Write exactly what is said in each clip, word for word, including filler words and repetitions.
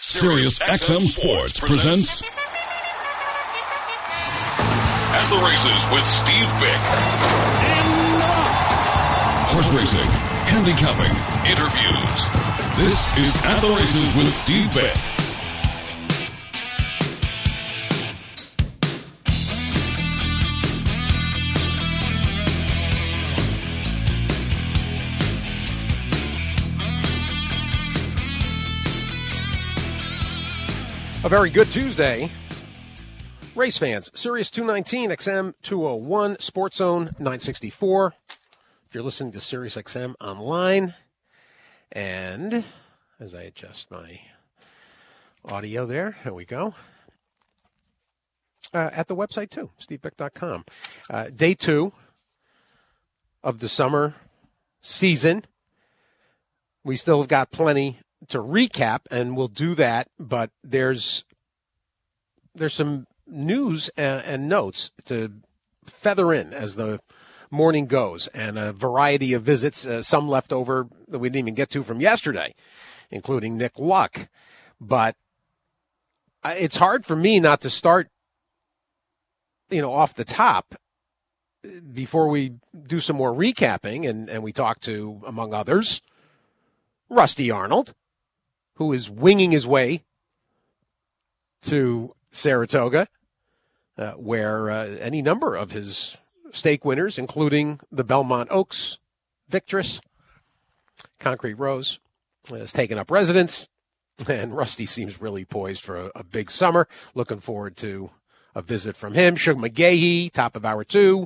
Sirius X M Sports presents At the Races with Steve Bick. Horse racing, handicapping, interviews. This is At the Races with Steve Bick. A very good Tuesday. Race fans, Sirius two nineteen, X M two oh one, Sports Zone nine sixty-four. If you're listening to Sirius X M online, and as I adjust my audio there, here we go. Uh, at the website too, steve bick dot com. Uh, day two of the summer season. We still have got plenty to recap, and we'll do that, but there's there's some news and, and notes to feather in as the morning goes, and a variety of visits, uh, some left over that we didn't even get to from yesterday, including Nick Luck. But it's hard for me not to start, you know, off the top before we do some more recapping, and, and we talk to, among others, Rusty Arnold, who is winging his way to Saratoga, uh, where uh, any number of his stake winners, including the Belmont Oaks victress, Concrete Rose, has taken up residence, and Rusty seems really poised for a, a big summer. Looking forward to a visit from him. Shug McGaughey, top of hour two.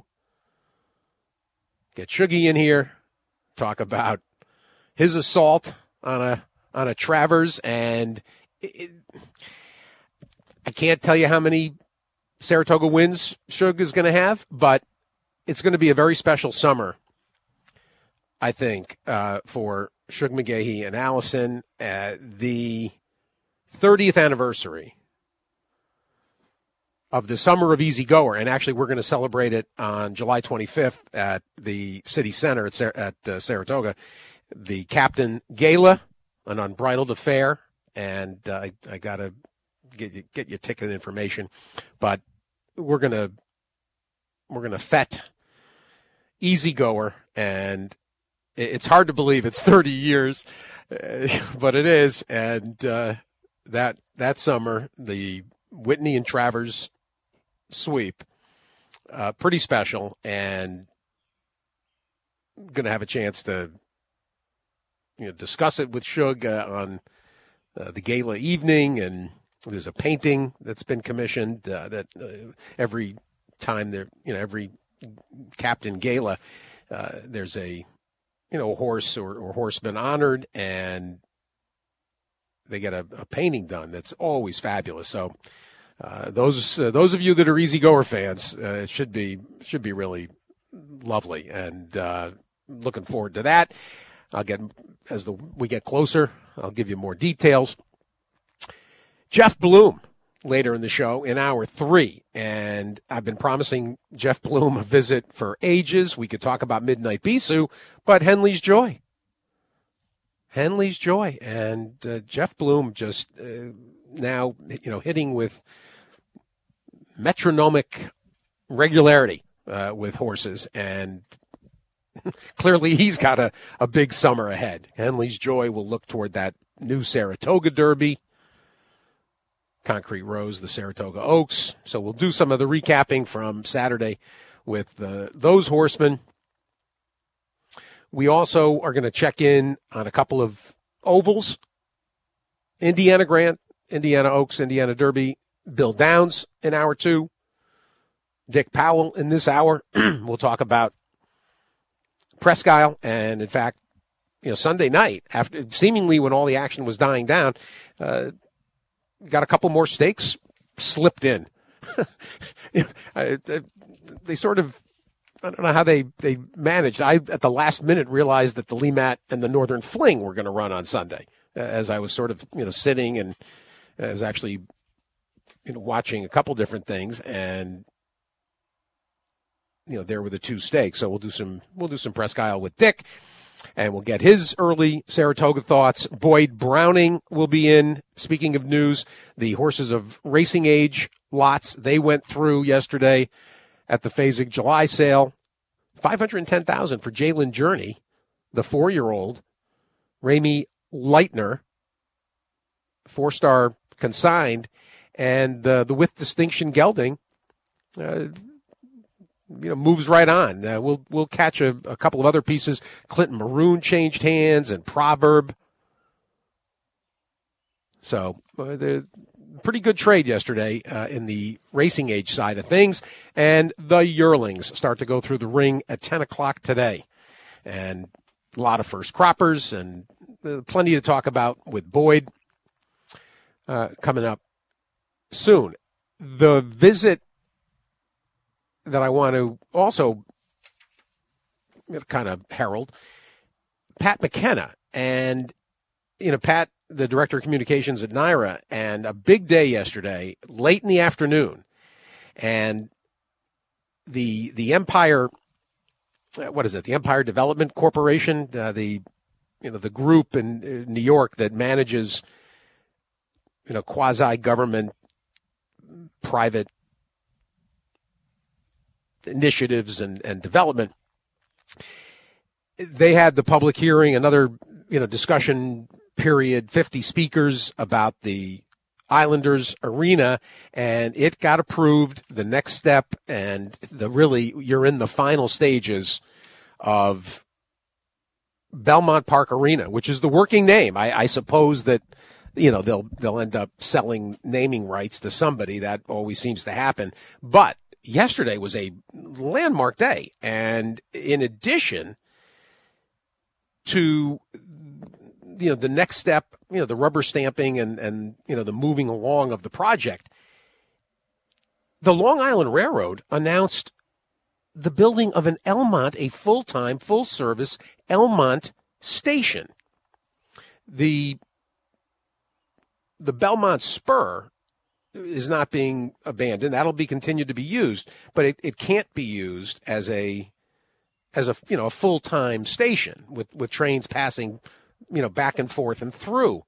Get Shuggy in here, talk about his assault on a on a Travers, and it, I can't tell you how many Saratoga wins Shug is going to have, but it's going to be a very special summer, I think, uh, for Shug McGaughey and Allison. Uh, the thirtieth anniversary of the Summer of Easy Goer, and actually we're going to celebrate it on July twenty-fifth at the City Center at, at uh, Saratoga. The Captain Gala, an unbridled affair, and uh, I, I got to get you, get your ticket information, but we're gonna we're gonna fet Easy Goer, and it's hard to believe it's thirty years, uh, but it is, and uh, that that summer the Whitney and Travers sweep, uh, pretty special, and gonna have a chance to, you know, discuss it with Shug uh, on uh, the gala evening, and there's a painting that's been commissioned uh, that uh, every time there, you know, every Captain Gala, uh, there's a, you know, horse or, or horseman honored, and they get a, a painting done that's always fabulous. So uh, those uh, those of you that are Easy Goer fans, uh, it should be should be really lovely, and uh, looking forward to that. I'll get, as the we get closer, I'll give you more details. Jeff Bloom later in the show in hour three, and I've been promising Jeff Bloom a visit for ages. We could talk about Midnight Bisou, but Henley's Joy. Henley's Joy, and uh, Jeff Bloom just uh, now, you know, hitting with metronomic regularity uh, with horses, and clearly he's got a, a big summer ahead. Henley's Joy will look toward that new Saratoga Derby. Concrete Rose, the Saratoga Oaks. So we'll do some of the recapping from Saturday with uh, those horsemen. We also are going to check in on a couple of ovals. Indiana Grant, Indiana Oaks, Indiana Derby. Bill Downs in hour two. Dick Powell in this hour. We'll talk about Presque Isle, and in fact, you know, Sunday night, after seemingly when all the action was dying down, uh, got a couple more stakes slipped in. They sort of, I don't know how they, they managed. I, at the last minute, realized that the Lemat and the Northern Fling were going to run on Sunday, as I was sort of, you know, sitting, and I was actually, you know, watching a couple different things, and you know, there were the two stakes. So we'll do some we'll do some Presque Isle with Dick. and we'll get his early Saratoga thoughts. Boyd Browning will be in. Speaking of news, the horses of racing age lots, they went through yesterday at the Fasig July sale. five hundred ten thousand dollars for Jalen Journey, the four-year-old. Ramy Leitner, four-star consigned, and uh, the with distinction gelding, uh, you know, moves right on. Uh, we'll we'll catch a, a couple of other pieces. Clinton Maroon changed hands, and Proverb. So uh, the pretty good trade yesterday uh, in the racing age side of things, and the yearlings start to go through the ring at ten o'clock today, and a lot of first croppers and uh, plenty to talk about with Boyd uh, coming up soon. The visit that I want to also kind of herald, Pat McKenna. And, you know, Pat, the director of communications at NYRA, and a big day yesterday, late in the afternoon. And the the Empire, what is it, the Empire Development Corporation, uh, the, you know, the group in, in New York that manages, you know, quasi-government, private initiatives and, and development. They had the public hearing, another, you know, discussion period, fifty speakers about the Islanders arena, and it got approved. The next step, and the really, you're in the final stages of Belmont Park Arena, which is the working name. I, I suppose that, you know, they'll they'll end up selling naming rights to somebody. That always seems to happen. But yesterday was a landmark day, and in addition to, you know, the next step, you know, the rubber stamping and, and, you know, the moving along of the project, the Long Island Railroad announced the building of an Elmont, a full-time, full-service Elmont station. The, the Belmont Spur is not being abandoned. That'll be continued to be used, but it, it can't be used as a, as a, you know, a full-time station with, with trains passing, you know, back and forth and through.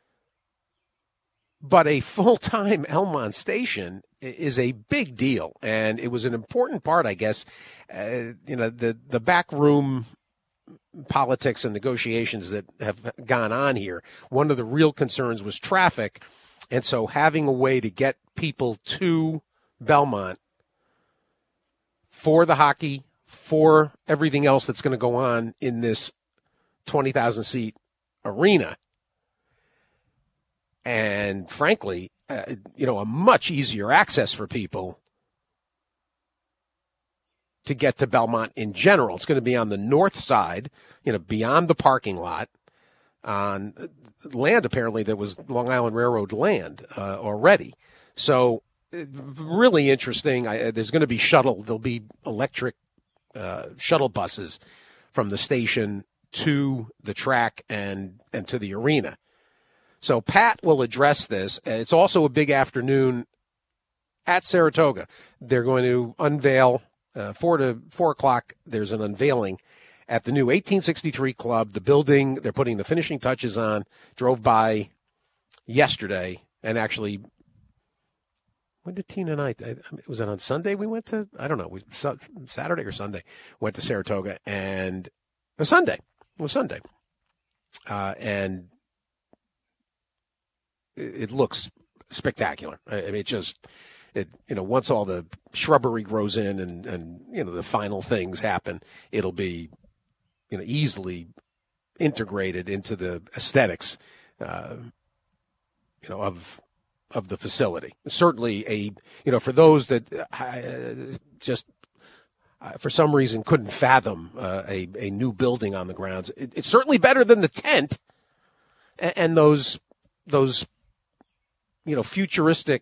But a full-time Elmont station is a big deal, and it was an important part, I guess. Uh, you know, the the backroom politics and negotiations that have gone on here. One of the real concerns was traffic, and so having a way to get people to Belmont for the hockey, for everything else that's going to go on in this twenty thousand seat arena. And frankly, uh, you know, a much easier access for people to get to Belmont in general. It's going to be on the north side, you know, beyond the parking lot, on land apparently that was Long Island Railroad land uh, already. So really interesting. I, there's going to be shuttle. There'll be electric uh, shuttle buses from the station to the track and, and to the arena. So Pat will address this. It's also a big afternoon at Saratoga. They're going to unveil uh, four to four o'clock. There's an unveiling at the new eighteen sixty-three club. The building, they're putting the finishing touches on. Drove by yesterday, and actually, when did Tina and I? Was it on Sunday? We went to I don't know. We Saturday or Sunday went to Saratoga, and it was Sunday. It was Sunday, uh, and. It looks spectacular. I mean, it just, it, you know, once all the shrubbery grows in and, and, you know, the final things happen, it'll be, you know, easily integrated into the aesthetics, uh, you know, of, of the facility. Certainly a, you know, for those that uh, just, uh, for some reason couldn't fathom uh, a, a new building on the grounds, it, it's certainly better than the tent and, and those, those, you know, futuristic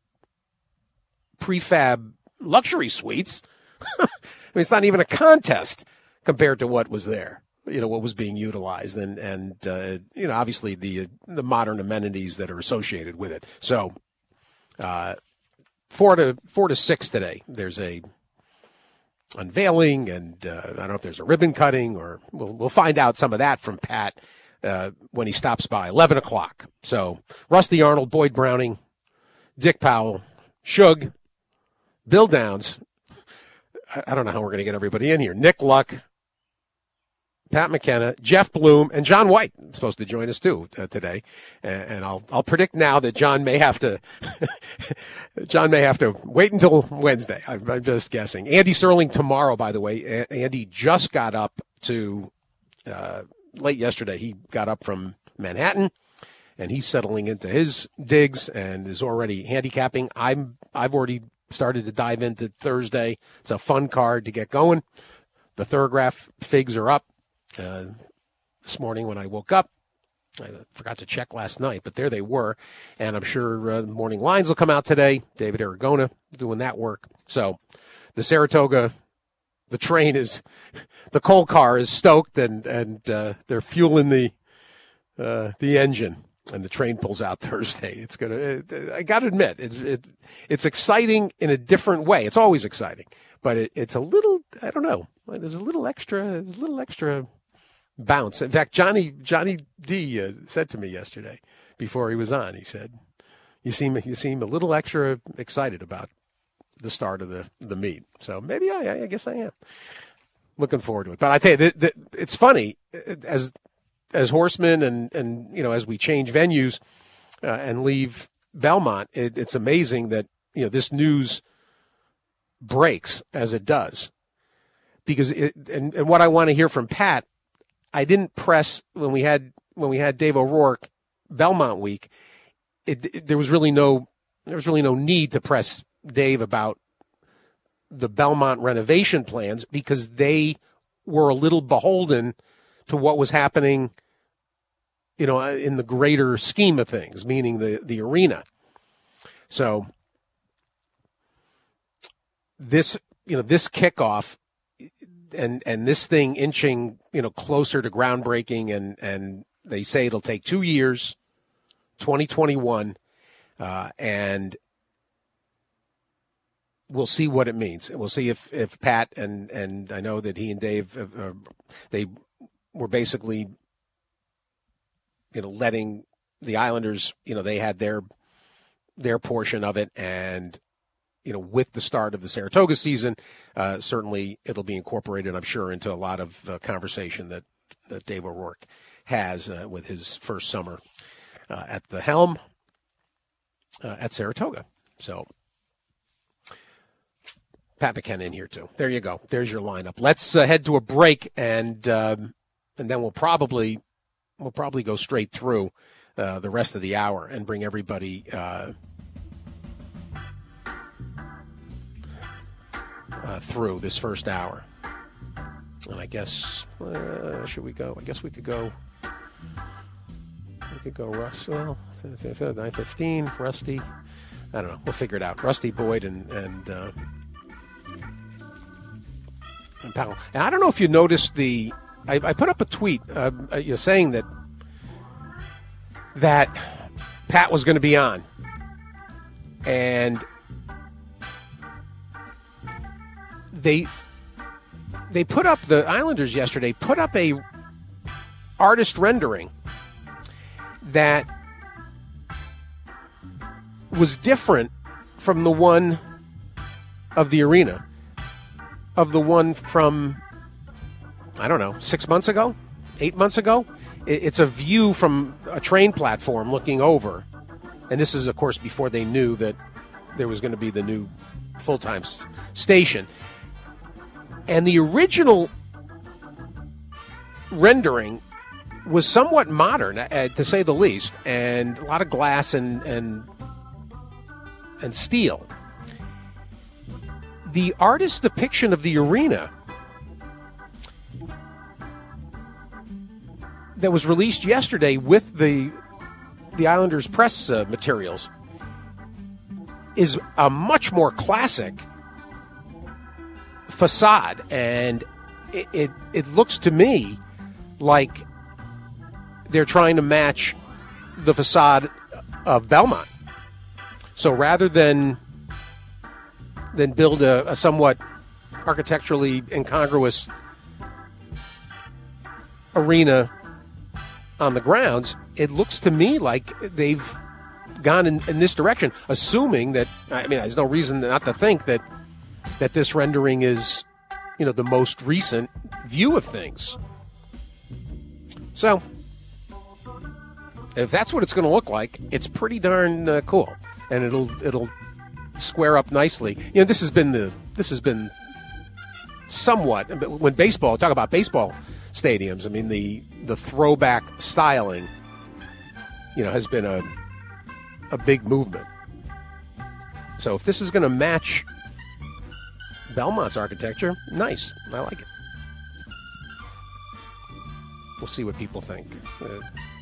prefab luxury suites. I mean, it's not even a contest compared to what was there, you know, what was being utilized and, and, uh, you know, obviously the, the modern amenities that are associated with it. So, uh, four to four to six today, there's a, unveiling, and uh, I don't know if there's a ribbon cutting, or we'll, we'll find out some of that from Pat uh, when he stops by, eleven o'clock. So Rusty Arnold, Boyd Browning, Dick Powell, Shug, Bill Downs. I, I don't know how we're going to get everybody in here. Nick Luck, Pat McKenna, Jeff Bloom, and John White is supposed to join us too uh, today. And, and I'll I'll predict now that John may have to John may have to wait until Wednesday. I'm, I'm just guessing. Andy Serling tomorrow, by the way. A- Andy just got up to uh, late yesterday. He got up from Manhattan, and he's settling into his digs and is already handicapping. I'm I've already started to dive into Thursday. It's a fun card to get going. The Thorograph figs are up. Uh, this morning when I woke up, I forgot to check last night, but there they were. And I'm sure uh, the morning lines will come out today. David Aragona doing that work. So the Saratoga, the train is, the coal car is stoked, and, and uh, they're fueling the uh, the engine, and the train pulls out Thursday. It's going to, I got to admit, it, it, it's exciting in a different way. It's always exciting, but it, it's a little, I don't know, there's a little extra, there's a little extra bounce. In fact, Johnny Johnny D uh, said to me yesterday before he was on, he said, "You seem you seem a little extra excited about the start of the, the meet." So maybe I I guess I am. Looking forward to it. But I tell you, the, the, it's funny as as horsemen and and you know as we change venues uh, and leave Belmont. It, it's amazing that you know this news breaks as it does, because it, and and what I want to hear from Pat. I didn't press when we had when we had Dave O'Rourke Belmont week. It, it, there was really no there was really no need to press Dave about the Belmont renovation plans, because they were a little beholden to what was happening, you know, in the greater scheme of things, meaning the the arena. So this you know this kickoff. And and this thing inching, you know, closer to groundbreaking, and, and they say it'll take two years, twenty twenty-one, uh, and we'll see what it means. And we'll see if, if Pat and, and I know that he and Dave, uh, they were basically, you know, letting the Islanders, you know, they had their their portion of it, and you know, with the start of the Saratoga season, uh, certainly it'll be incorporated, I'm sure, into a lot of uh, conversation that, that Dave O'Rourke has uh, with his first summer uh, at the helm uh, at Saratoga. So Pat McKenna in here, too. There you go. There's your lineup. Let's uh, head to a break, and um, and then we'll probably we'll probably go straight through uh, the rest of the hour and bring everybody uh Uh, through this first hour. And I guess, uh, should we go? I guess we could go, we could go Russ, well, nine fifteen, Rusty, I don't know, we'll figure it out. Rusty, Boyd, and, and, uh, and Powell. And I don't know if you noticed the, I, I put up a tweet uh, you know, saying that, that Pat was going to be on. And They they put up, the Islanders yesterday put up a artist rendering that was different from the one of the arena, of the one from, I don't know, six months ago, eight months ago. It's a view from a train platform looking over. And this is, of course, before they knew that there was going to be the new full-time station. And the original rendering was somewhat modern, uh, to say the least, and a lot of glass and and and steel. The artist's depiction of the arena that was released yesterday with the the Islanders press uh, materials is a much more classic facade, and it, it it looks to me like they're trying to match the facade of Belmont. So rather than than build a, a somewhat architecturally incongruous arena on the grounds, it looks to me like they've gone in, in this direction, assuming that, I mean, there's no reason not to think that that this rendering is, you know, the most recent view of things. So, if that's what it's going to look like, it's pretty darn uh, cool, and it'll it'll square up nicely. You know, this has been the this has been somewhat when baseball talk about baseball stadiums. I mean, the the throwback styling, you know, has been a a big movement. So if this is going to match Belmont's architecture, nice. I like it. We'll see what people think. Uh,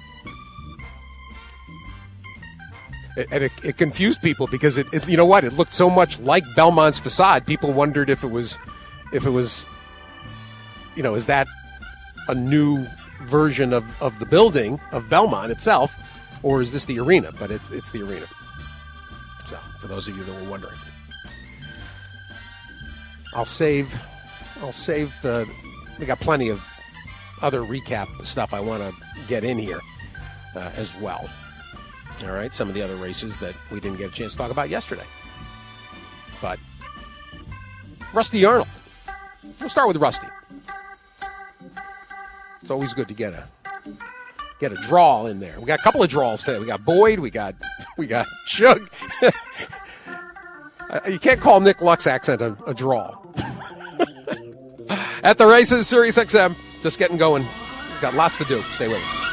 it, and it, it confused people because it, it, you know what? It looked so much like Belmont's facade. People wondered if it was, if it was, you know, is that a new version of, of the building of Belmont itself, or is this the arena? But it's it's the arena. So for those of you that were wondering, I'll save. I'll save. Uh, we got plenty of other recap stuff I want to get in here uh, as well. All right, some of the other races that we didn't get a chance to talk about yesterday. But Rusty Arnold. We'll start with Rusty. It's always good to get a get a draw in there. We got a couple of draws today. We got Boyd. We got we got Shug. You can't call Nick Luck's accent a, a draw. At the races, Sirius X M. Just getting going. We've got lots to do. Stay with us.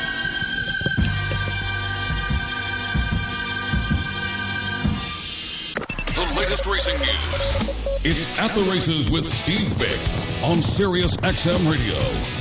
The latest racing news. It's At the Races with Steve Bick on Sirius X M Radio.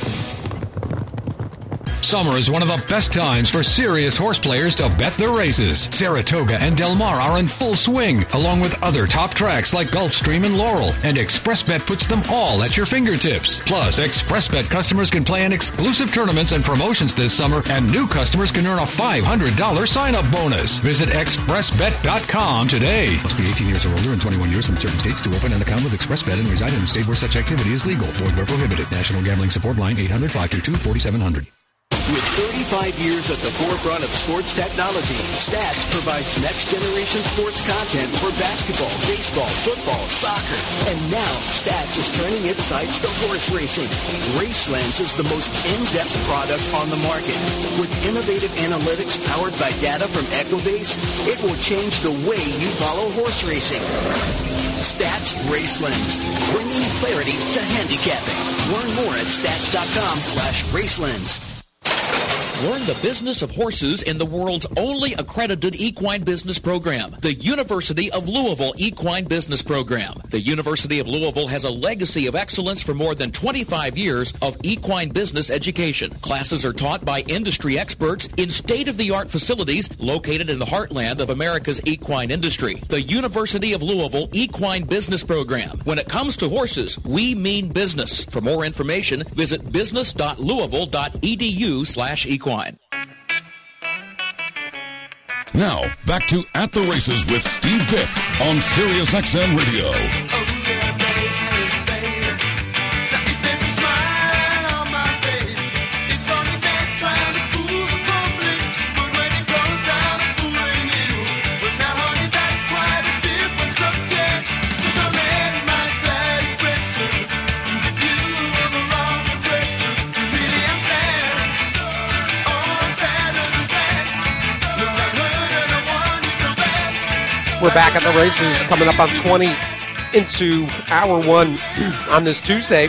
Summer is one of the best times for serious horse players to bet the races. Saratoga and Del Mar are in full swing, along with other top tracks like Gulfstream and Laurel, and ExpressBet puts them all at your fingertips. Plus, ExpressBet customers can play in exclusive tournaments and promotions this summer, and new customers can earn a five hundred dollars sign-up bonus. Visit express bet dot com today. Must be eighteen years or older and twenty-one years in certain states to open an account with ExpressBet and reside in a state where such activity is legal. Void where prohibited. National Gambling Support Line eight hundred, five two two, four seven zero zero. With thirty-five years at the forefront of sports technology, Stats provides next-generation sports content for basketball, baseball, football, soccer. And now, Stats is turning its sights to horse racing. RaceLens is the most in-depth product on the market. With innovative analytics powered by data from Ecobase, it will change the way you follow horse racing. Stats RaceLens, bringing clarity to handicapping. Learn more at stats dot com slash racelens. Learn the business of horses in the world's only accredited equine business program, the University of Louisville Equine Business Program. The University of Louisville has a legacy of excellence for more than twenty-five years of equine business education. Classes are taught by industry experts in state-of-the-art facilities located in the heartland of America's equine industry. The University of Louisville Equine Business Program. When it comes to horses, we mean business. For more information, visit business dot louisville dot e d u slash equine. Now, back to At the Races with Steve Bick on Sirius X M Radio. We're back at the races, coming up on twenty into hour one on this Tuesday.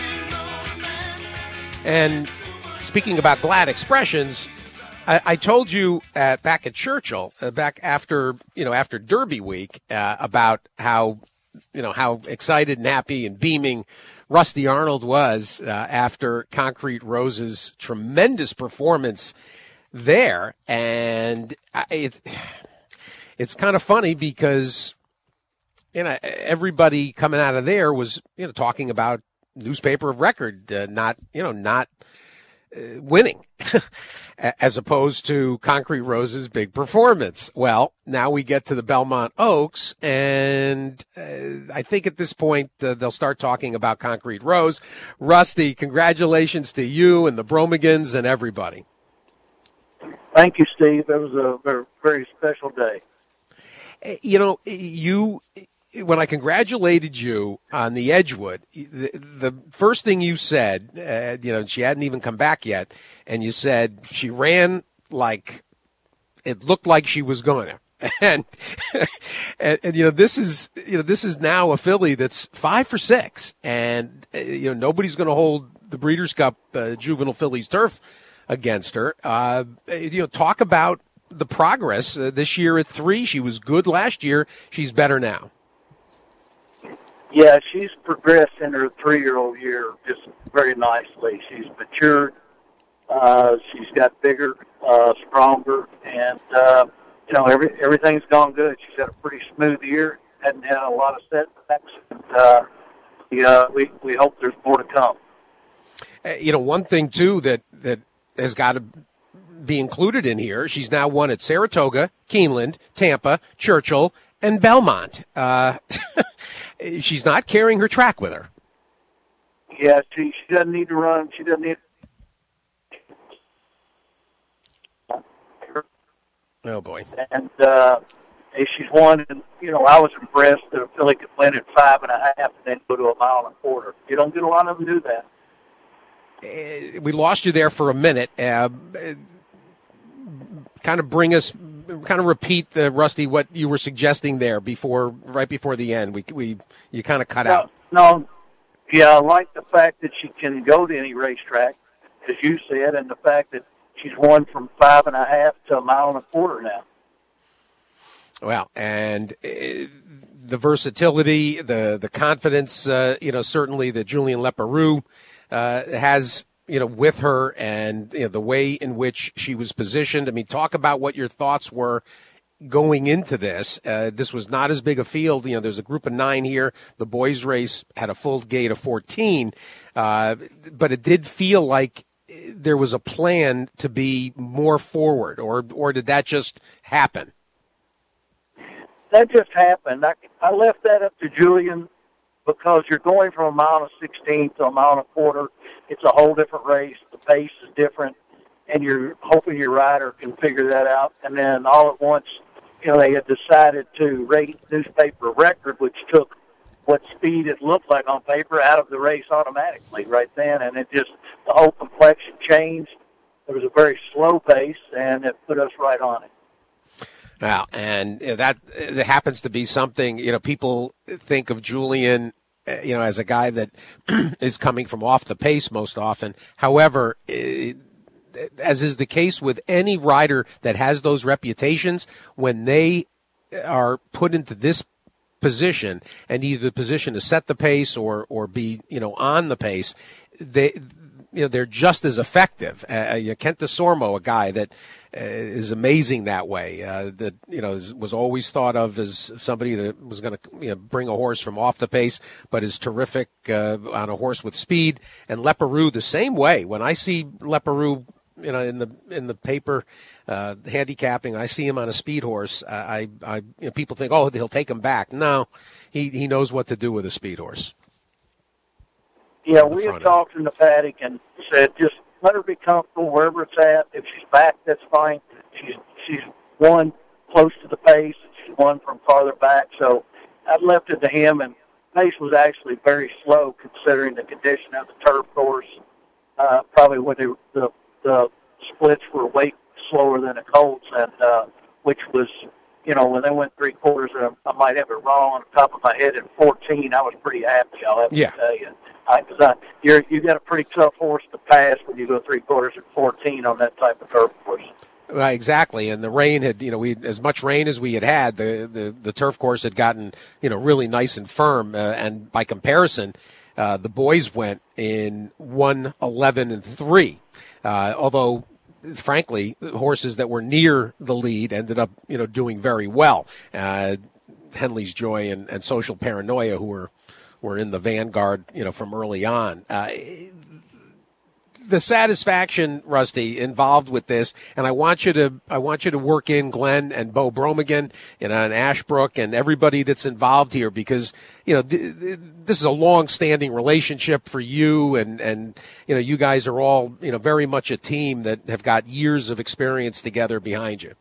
And speaking about glad expressions, I, I told you uh, back at Churchill, uh, back after you know after Derby week, uh, about how you know how excited and happy and beaming Rusty Arnold was uh, after Concrete Rose's tremendous performance there, and I, it. It's kind of funny because, you know, everybody coming out of there was, you know, talking about newspaper of record, uh, not, you know, not uh, winning as opposed to Concrete Rose's big performance. Well, now we get to the Belmont Oaks, and uh, I think at this point uh, they'll start talking about Concrete Rose. Rusty, congratulations to you and the Bromigans and everybody. Thank you, Steve. It was a very, very special day. You know, you when I congratulated you on the Edgewood, the, the first thing you said, uh, you know, she hadn't even come back yet, and you said she ran like it looked like she was going to. And, and and you know this is you know this is now a filly that's five for six, and uh, you know nobody's going to hold the Breeders' Cup uh, Juvenile Fillies Turf against her. Uh, you know, talk about the progress uh, this year at three. She was good last year. She's better now. Yeah, she's progressed in her three-year-old year just very nicely. She's matured. Uh, she's got bigger, uh, stronger, and uh, you know every everything's gone good. She's had a pretty smooth year. Hadn't had a lot of setbacks. And, uh, yeah, we we hope there's more to come. Uh, you know, one thing too that that has got to be included in here. She's now won at Saratoga, Keeneland, Tampa, Churchill, and Belmont. Uh, she's not carrying her track with her. Yeah, she she doesn't need to run. She doesn't need. Oh boy! And uh, she's won. And you know, I was impressed that a filly could win at five and a half and then go to a mile and a quarter. You don't get a lot of them do that. Uh, we lost you there for a minute. Uh, kind of bring us, kind of repeat the Rusty what you were suggesting there before, right before the end. We we you kind of cut no, out. No, yeah, I like the fact that she can go to any racetrack, as you said, and the fact that she's won from five and a half to a mile and a quarter now. Well, and uh, the versatility, the the confidence, uh, you know, certainly that Julien Leparoux uh, has, you know, with her, and you know, the way in which she was positioned. I mean, talk about what your thoughts were going into this. Uh, this was not as big a field. You know, there's a group of nine here. The boys' race had a full gate of fourteen, uh, but it did feel like there was a plan to be more forward, or or did that just happen? That just happened. I, I left that up to Julien because you're going from a mile and sixteen to a mile and a quarter. It's a whole different race. The pace is different, and you're hoping your rider can figure that out. And then all at once, you know, they had decided to rate newspaper record, which took what speed it looked like on paper out of the race automatically right then, and it just, the whole complexion changed. It was a very slow pace, and it put us right on it. Well, and that it happens to be something, you know, people think of Julien, you know, as a guy that is coming from off the pace most often. However, it, as is the case with any rider that has those reputations, when they are put into this position and either the position to set the pace or, or be, you know, on the pace, they, you know, they're just as effective. Uh, Kent DeSormo, a guy that uh, is amazing that way, uh, that, you know, is, was always thought of as somebody that was going to, you know, bring a horse from off the pace, but is terrific uh, on a horse with speed. And Leparoux the same way. When I see Leparoux, you know, in the in the paper uh, handicapping, I see him on a speed horse. I, I you know, people think, oh, he'll take him back. No, he he knows what to do with a speed horse. Yeah, we had talked in the paddock and said just let her be comfortable wherever it's at. If she's back, that's fine. She's she's won close to the pace. She's won from farther back. So I left it to him, and pace was actually very slow considering the condition of the turf course. Uh, probably when they, the the splits were way slower than the Colts, and uh, which was, you know, when they went three quarters, and I might have it wrong on the top of my head at fourteen, I was pretty happy, I'll have yeah. to tell you. Because I, I, you're, you got a pretty tough horse to pass when you go three quarters at fourteen on that type of turf course. Well, exactly, and the rain had, you know, we as much rain as we had had, the, the, the turf course had gotten, you know, really nice and firm, uh, and by comparison, uh, the boys went in one eleven and three, uh, although, frankly, horses that were near the lead ended up, you know, doing very well. Uh, Henley's Joy and, and Social Paranoia, who were were in the vanguard, you know, from early on. Uh, the satisfaction, Rusty, involved with this, and I want you to I want you to work in Glenn and Bo Bromigan, you know, and Ashbrook and everybody that's involved here, because you know th- th- this is a long-standing relationship for you, and and you know you guys are all you know very much a team that have got years of experience together behind you.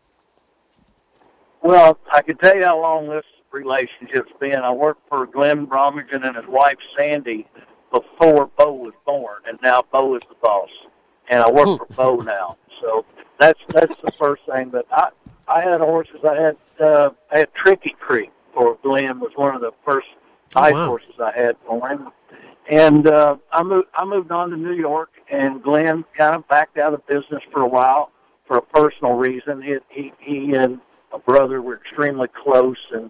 Well, I can tell you how long this relationship's been. I worked for Glenn Bromigan and his wife Sandy before Bo was born, and now Bo is the boss, and I work for Bo now. So that's that's the first thing. But I I had horses. I had uh, I had Tricky Creek for Glenn, was one of the first ice oh, wow. horses I had for him. And uh, I moved I moved on to New York, and Glenn kind of backed out of business for a while for a personal reason. He he, he and a brother were extremely close, and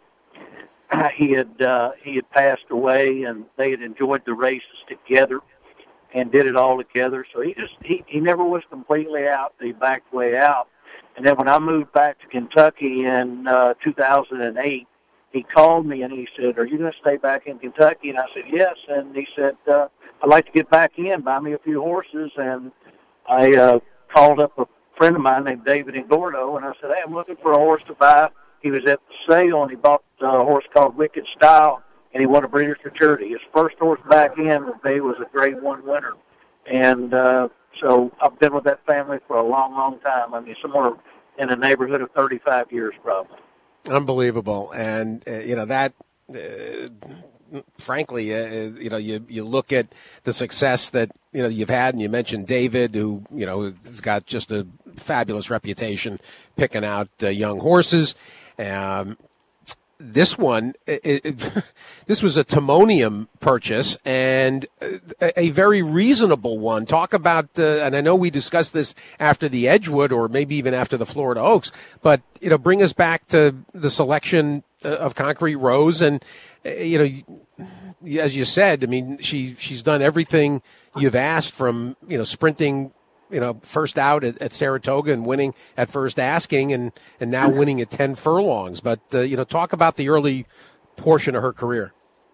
he had uh, he had passed away, and they had enjoyed the races together and did it all together. So he just he, he never was completely out. He backed way out. And then when I moved back to Kentucky in uh, two thousand eight, he called me and he said, "Are you going to stay back in Kentucky?" And I said, "Yes." And he said, uh, "I'd like to get back in, buy me a few horses." And I uh, called up a friend of mine named David in Gordo, and I said, "Hey, I'm looking for a horse to buy." He was at the sale, and he bought a horse called Wicked Style, and he won a Breeders' Futurity. His first horse back in Bay was a Grade One winner, and uh, so I've been with that family for a long, long time. I mean, somewhere in the neighborhood of thirty-five years, probably. Unbelievable, and uh, you know that. Uh, frankly, uh, you know, you you look at the success that you know you've had, and you mentioned David, who you know has got just a fabulous reputation picking out uh, young horses. Um, this one, it, it, this was a Timonium purchase, and a, a very reasonable one. Talk about, uh, and I know we discussed this after the Edgewood, or maybe even after the Florida Oaks, but you know, bring us back to the selection of Concrete Rose, and uh, you know, as you said, I mean, she she's done everything you've asked, from you know sprinting, you know, first out at, at Saratoga and winning at First Asking, and, and now winning at ten furlongs. But, uh, you know, talk about the early portion of her career.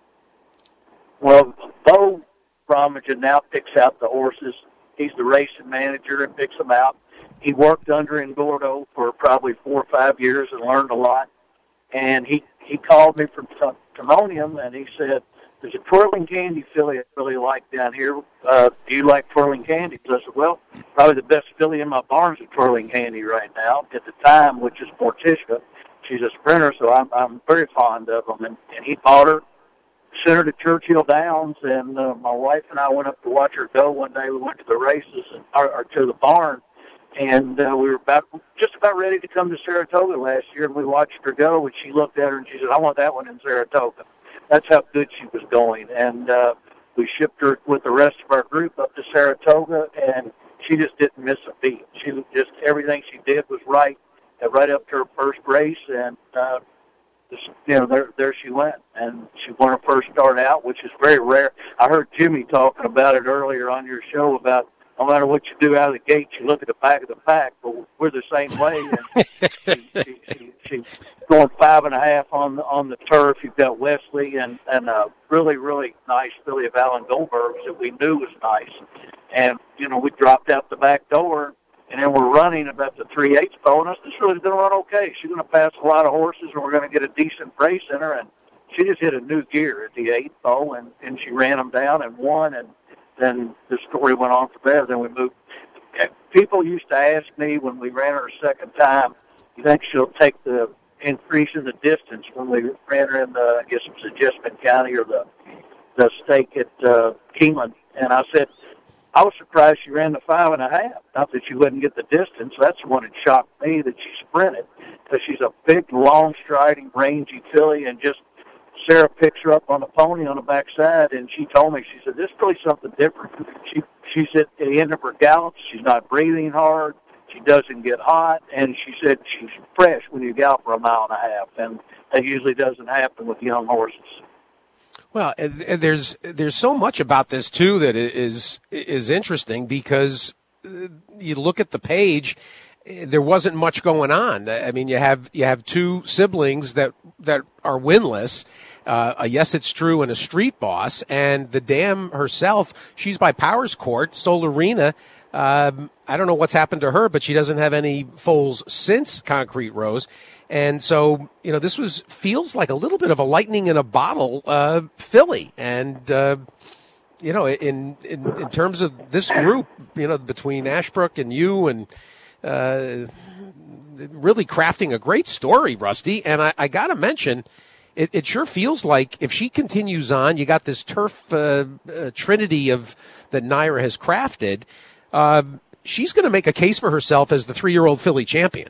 Well, Bo Bromigan now picks out the horses. He's the racing manager and picks them out. He worked under in Gordo for probably four or five years and learned a lot. And he, he called me from Timonium, and he said, "There's a Twirling Candy filly I really like down here. Uh, do you like Twirling Candy?" So I said, "Well, probably the best filly in my barn is Twirling Candy right now at the time, which is Morticia. She's a sprinter, so I'm I'm very fond of them." And, and he bought her, sent her to Churchill Downs, and uh, my wife and I went up to watch her go one day. We went to the races, and, or, or to the barn, and uh, we were about just about ready to come to Saratoga last year, and we watched her go, and she looked at her, and she said, "I want that one in Saratoga." That's how good she was going. And uh, we shipped her with the rest of our group up to Saratoga, and she just didn't miss a beat. She was just, everything she did was right, uh, right up to her first race, and uh, just, you know, there there she went. And she won her first start out, which is very rare. I heard Jimmy talking about it earlier on your show about no matter what you do out of the gate, you look at the back of the pack. But we're the same way. And she, she, she, she's going five and a half on the, on the turf. You've got Wesley and, and a really, really nice filly of Alan Goldberg's that we knew was nice. And, you know, we dropped out the back door, and then we're running about the three eighths bow, and I said, "This filly's going to run okay. She's going to pass a lot of horses, and we're going to get a decent race in her." And she just hit a new gear at the eighth bow, and, and she ran them down and won, and then the story went on from there. Then we moved. People used to ask me when we ran her a second time, "You think she'll take the increase in the distance?" When we ran her in the, I guess it was Adjustment County or the the stake at uh, Keeneland. And I said, I was surprised she ran the five and a half. Not that she wouldn't get the distance. That's the one that shocked me, that she sprinted. Because she's a big, long, striding, rangy filly, and just Sarah picks her up on the pony on the backside, and she told me, she said, "This is really something different." She she's at the end of her gallops. She's not breathing hard. She doesn't get hot, and she said she's fresh when you gallop for a mile and a half, and that usually doesn't happen with young horses. Well, there's there's so much about this too that is is interesting, because you look at the page, there wasn't much going on. I mean, you have you have two siblings that that are winless. uh, a Yes It's True and a street boss. And the dam herself, she's by Powers Court, Solarina. Um, I don't know what's happened to her, but she doesn't have any foals since Concrete Rose. And so, you know, this was feels like a little bit of a lightning in a bottle uh, filly. And, uh, you know, in, in in terms of this group, you know, between Ashbrook and you and uh, really crafting a great story, Rusty. And I, I got to mention, it, it sure feels like if she continues on, you got this turf uh, uh, trinity of that Naira has crafted. Uh, she's going to make a case for herself as the three-year-old filly champion.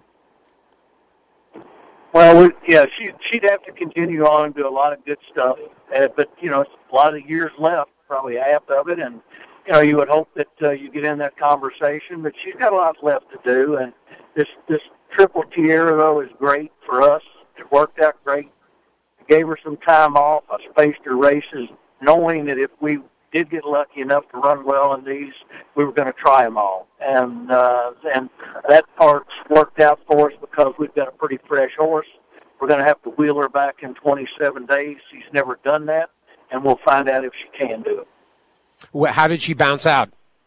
Well, yeah, she, she'd have to continue on and do a lot of good stuff. Uh, but, you know, it's a lot of years left, probably half of it. And, you know, you would hope that uh, you get in that conversation. But she's got a lot left to do. And this this Triple Tierra, though, is great for us. It worked out great. I gave her some time off. I spaced her races, knowing that if we did get lucky enough to run well in these, we were going to try them all. And uh, and that part's worked out for us because we've got a pretty fresh horse. We're going to have to wheel her back in twenty-seven days. She's never done that, and we'll find out if she can do it. Well, how did she bounce out?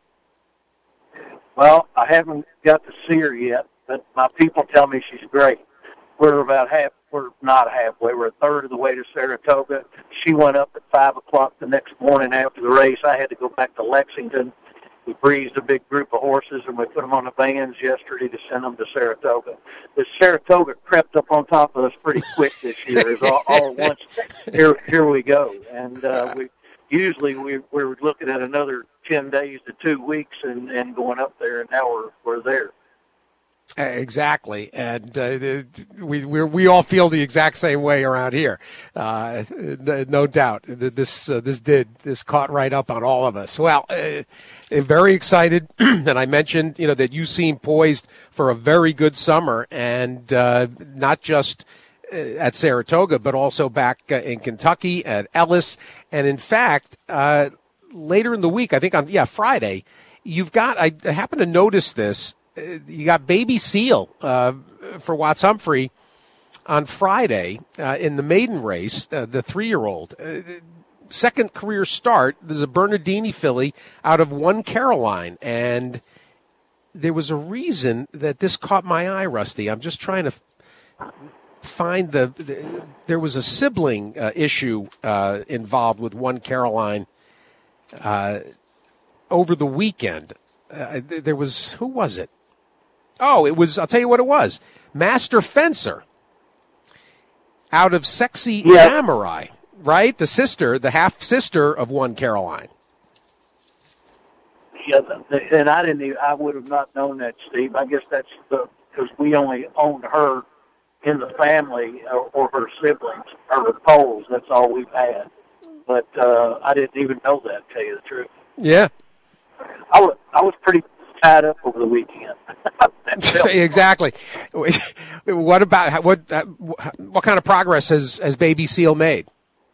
Well, I haven't got to see her yet, but my people tell me she's great. We're about half, we're not halfway, we're a third of the way to Saratoga. She went up at five o'clock the next morning after the race. I had to go back to Lexington. We breezed a big group of horses, and we put them on the vans yesterday to send them to Saratoga. The Saratoga crept up on top of us pretty quick this year. It's all, all at once, here, here we go. And uh, we usually we, we're looking at another ten days to two weeks and, and going up there, and now we're, we're there. Exactly, and uh, we we we all feel the exact same way around here, uh, no doubt. This uh, this did this caught right up on all of us. Well, uh, very excited, and I mentioned you know that you seem poised for a very good summer, and uh, not just at Saratoga, but also back uh, in Kentucky at Ellis, and in fact, uh, later in the week, I think on yeah Friday, you've got. I, I happen to notice this. You got Baby Seal uh, for Watts Humphrey on Friday uh, in the maiden race, uh, the three-year-old. Uh, second career start. There's a Bernardini filly out of One Caroline. And there was a reason that this caught my eye, Rusty. I'm just trying to f- find the, the – there was a sibling uh, issue uh, involved with One Caroline uh, over the weekend. Uh, there was – who was it? Oh, it was, I'll tell you what it was. Master Fencer out of Sexy yeah. Samurai, right? The sister, the half-sister of One Caroline. Yeah, and I didn't even, I would have not known that, Steve. I guess that's the, because we only owned her in the family or, or her siblings, or her poles. That's all we've had. But uh, I didn't even know that, to tell you the truth. Yeah. I was, I was pretty tied up over the weekend. Exactly. What about what? What kind of progress has, has Baby Seal made?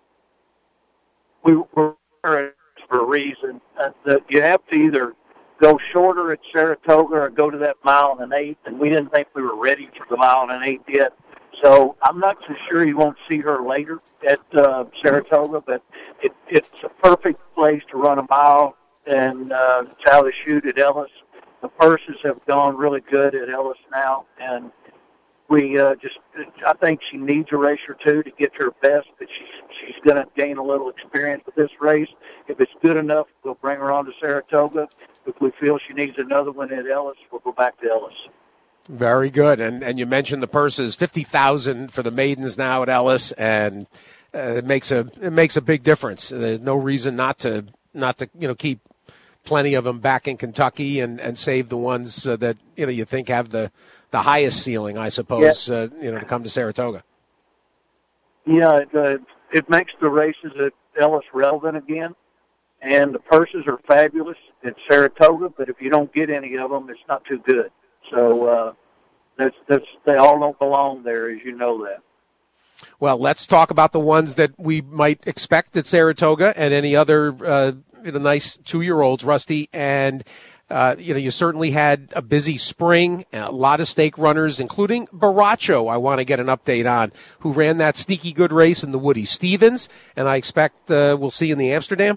We were for a reason. Uh, that you have to either go shorter at Saratoga or go to that mile and an eighth, and we didn't think we were ready for the mile and an eighth yet. So I'm not so sure you won't see her later at uh, Saratoga, but it, it's a perfect place to run a mile, and uh, it's how they shoot at Ellis. The purses have gone really good at Ellis now, and we uh, just, I think she needs a race or two to get to her best, but she's, she's going to gain a little experience with this race. If it's good enough, we'll bring her on to Saratoga. If we feel she needs another one at Ellis, we'll go back to Ellis. Very good. And and you mentioned the purses, fifty thousand dollars for the maidens now at Ellis, and uh, it makes a it makes a big difference. There's no reason not to not to, you know, keep plenty of them back in Kentucky and, and save the ones uh, that, you know, you think have the, the highest ceiling, I suppose, yeah. uh, you know, to come to Saratoga. Yeah, it, uh, it makes the races at Ellis relevant again, and the purses are fabulous at Saratoga, but if you don't get any of them, it's not too good. So uh, that's, that's, they all don't belong there, as you know that. Well, let's talk about the ones that we might expect at Saratoga and any other uh, the nice two-year-olds, Rusty. And Uh, you know, you certainly had a busy spring, a lot of stake runners, including Baracho, I want to get an update on, who ran that sneaky good race in the Woody Stevens, and I expect uh, we'll see in the Amsterdam.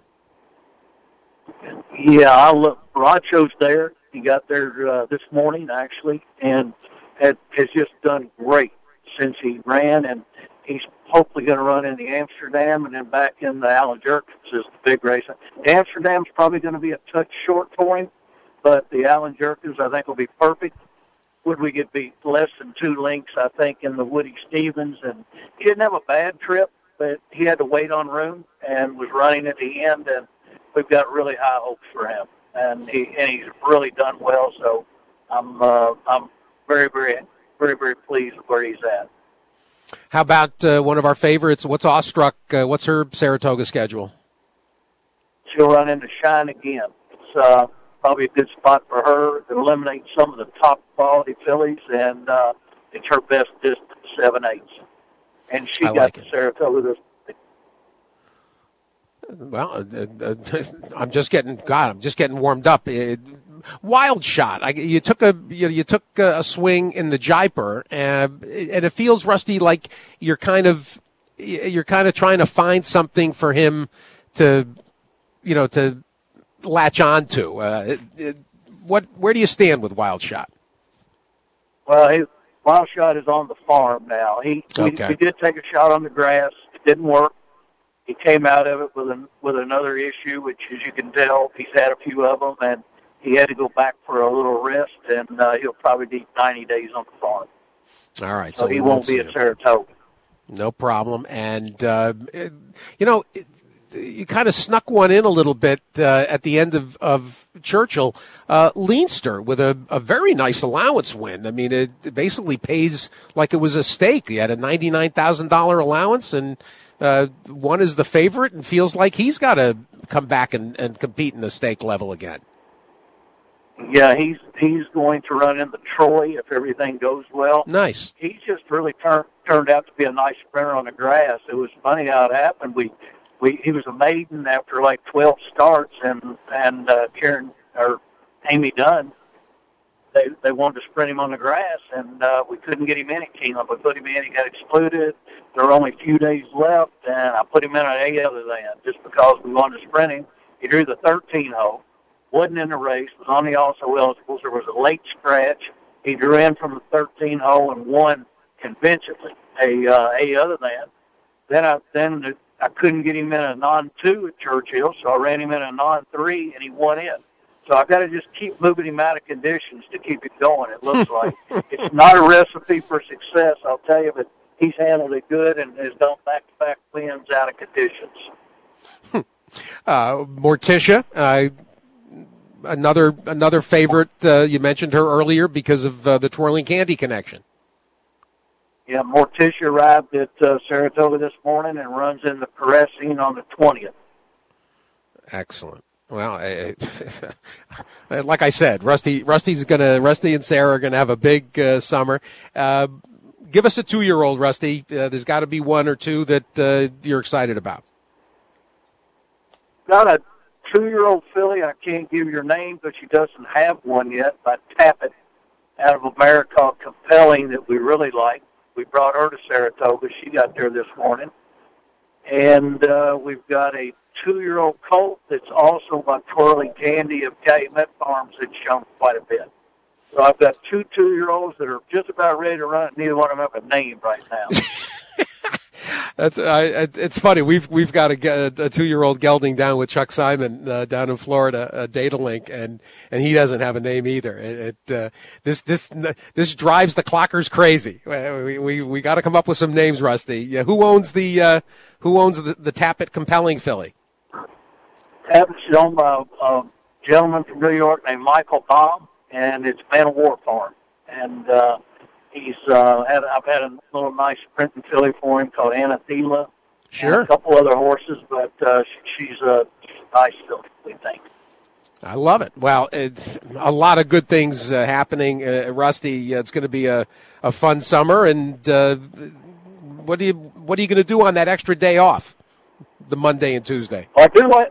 Yeah, I look. Baracho's there. He got there uh, this morning, actually, and had, has just done great since he ran, and he's hopefully going to run in the Amsterdam and then back in the Alan Jerkins is the big race. The Amsterdam's probably going to be a touch short for him, but the Alan Jerkins, I think, will be perfect. Would we get beat less than two lengths, I think, in the Woody Stevens, and he didn't have a bad trip, but he had to wait on room and was running at the end, and we've got really high hopes for him, and he and he's really done well. So I'm uh, I'm very very very very pleased with where he's at. How about uh, one of our favorites? What's Awestruck? Uh, what's her Saratoga schedule? She'll run into Shine again. It's uh, probably a good spot for her to eliminate some of the top quality fillies, and uh, it's her best distance, seven eighths. And she I got like to it. Saratoga this. Well, uh, uh, I'm just getting God. I'm just getting warmed up. Uh, wild shot. I, you took a you, you took a, a swing in the Jaipur, and, and it feels, Rusty, like you're kind of you're kind of trying to find something for him to, you know, to latch on to. Uh, it, it, what? Where do you stand with Wild Shot? Well, he, Wild Shot is on the farm now. He Okay. we, we did take a shot on the grass. It didn't work. He came out of it with an, with another issue, which, as you can tell, he's had a few of them, and he had to go back for a little rest, and uh, he'll probably be ninety days on the farm. All right, So, so he we won't be see at him. Saratoga. No problem. And, uh, it- you know, it, you kind of snuck one in a little bit uh, at the end of, of Churchill. Uh, Leinster with a, a very nice allowance win. I mean, it, it basically pays like it was a stake. He had a ninety-nine thousand dollars allowance, and uh, one is the favorite and feels like he's got to come back and, and compete in the stake level again. Yeah, he's he's going to run into Troy if everything goes well. Nice. He's just really turned turned out to be a nice sprinter on the grass. It was funny how it happened. We we he was a maiden after like twelve starts, and and uh, Karen or Amy Dunn, they they wanted to sprint him on the grass, and uh, we couldn't get him in at Keeneland. We put him in, he got excluded. There were only a few days left, and I put him in at A other than just because we wanted to sprint him. He drew the thirteen hole. Wasn't in the race, was on the also eligibles. There was a late scratch. He drew in from the thirteen hole and won conventionally, a uh, a other than. Then I then I couldn't get him in a non two at Churchill, so I ran him in a non three, and he won in. So I got to just keep moving him out of conditions to keep it going. It looks like it's not a recipe for success, I'll tell you, but he's handled it good and has done back-to-back wins out of conditions. Uh, Morticia, uh, another another favorite. Uh, you mentioned her earlier because of uh, the Twirling Candy connection. Yeah, Morticia arrived at uh, Saratoga this morning and runs in the Caressing on the twentieth. Excellent. Well, I, I, like I said, Rusty, Rusty's gonna, Rusty and Sarah are gonna have a big uh, summer. Uh, give us a two-year-old, Rusty. Uh, there's got to be one or two that uh, you're excited about. Got a two-year-old filly. I can't give your name, but she doesn't have one yet. But Tappet out of a mare called Compelling that we really like. We brought her to Saratoga. She got there this morning. And uh, we've got a two-year-old colt that's also by Twirling Candy of Calumet Farms that's shown quite a bit. So I've got two two-year-olds that are just about ready to run. Neither one of them have a name right now. That's I, it's funny. We've we've got a, a two-year-old gelding down with Chuck Simon uh, down in Florida, uh, Data Link, and and he doesn't have a name either. It, it uh, this this this drives the clockers crazy. We we, we got to come up with some names, Rusty. Yeah, who owns the uh, who owns the, the Tappet Compelling filly? Tappet's owned by a gentleman from New York named Michael Baum, and it's Man of War Farm. And uh, he's uh, had I've had a little nice sprinting filly for him called Anathela. Sure. And a couple other horses, but uh, she, she's a nice filly, we think. I love it. Well, it's a lot of good things uh, happening, uh, Rusty. It's going to be a, a fun summer. And uh, what do you what are you going to do on that extra day off, the Monday and Tuesday? Well, I do like I,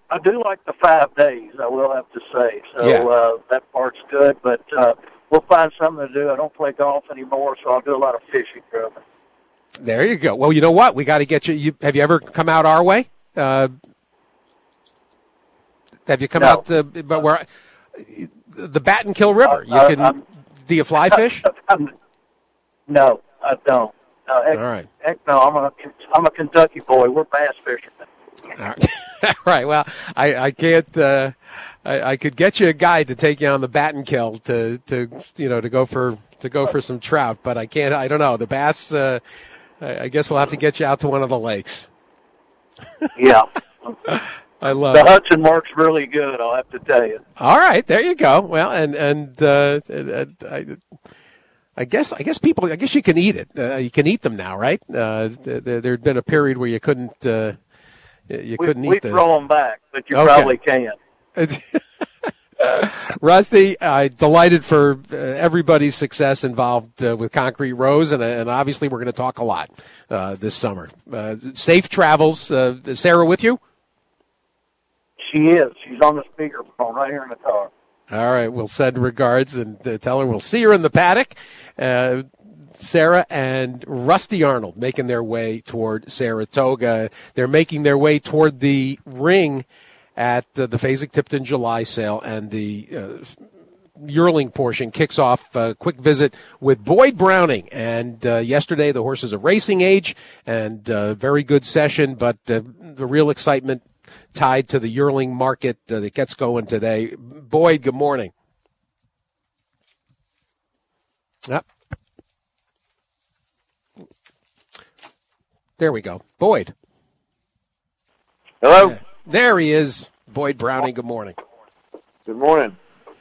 I do like the five days, I will have to say. So Yeah. uh, that part's good, but uh, we'll find something to do. I don't play golf anymore, so I'll do a lot of fishing, brother. There you go. Well, you know what? We got to get you, you. Have you ever come out our way? Uh, have you come No. out? Uh, but where the Battenkill River? You Uh, can. I'm- do you fly fish? I'm, no, I don't. Uh, heck, All right. Heck no, I'm a, I'm a Kentucky boy. We're bass fishermen. All right. All right. Well, I, I can't. Uh, I, I could get you a guide to take you on the Battenkill to, to you know to go for to go for some trout, but I can't. I don't know the bass. Uh, I, I guess we'll have to get you out to one of the lakes. Yeah. I love The it. Hudson works really good, I'll have to tell you. All right, there you go. Well, and and, uh, and, and I, I guess I guess people. I guess you can eat it. Uh, you can eat them now, right? Uh, there there'd been a period where you couldn't. Uh, you We, couldn't we eat the. throw them back, but you Okay. probably can. Rusty, I'm delighted for uh, everybody's success involved uh, with Concrete Rose, and, and obviously we're going to talk a lot uh, this summer. Uh, safe travels. Uh, is Sarah with you? She is. She's on the speakerphone right here in the car. All right, we'll send regards and uh, tell her we'll see her in the paddock. Uh, Sarah and Rusty Arnold making their way toward Saratoga. They're making their way toward the ring at uh, the Fasig-Tipton July sale, and the uh, yearling portion kicks off a quick visit with Boyd Browning. And uh, yesterday the horses of racing age, and uh, very good session, but uh, the real excitement tied to the yearling market uh, that gets going today. Boyd, good morning. Yep. There we go. Boyd. Hello. Yeah. There he is. Boyd Browning, good morning. Good morning.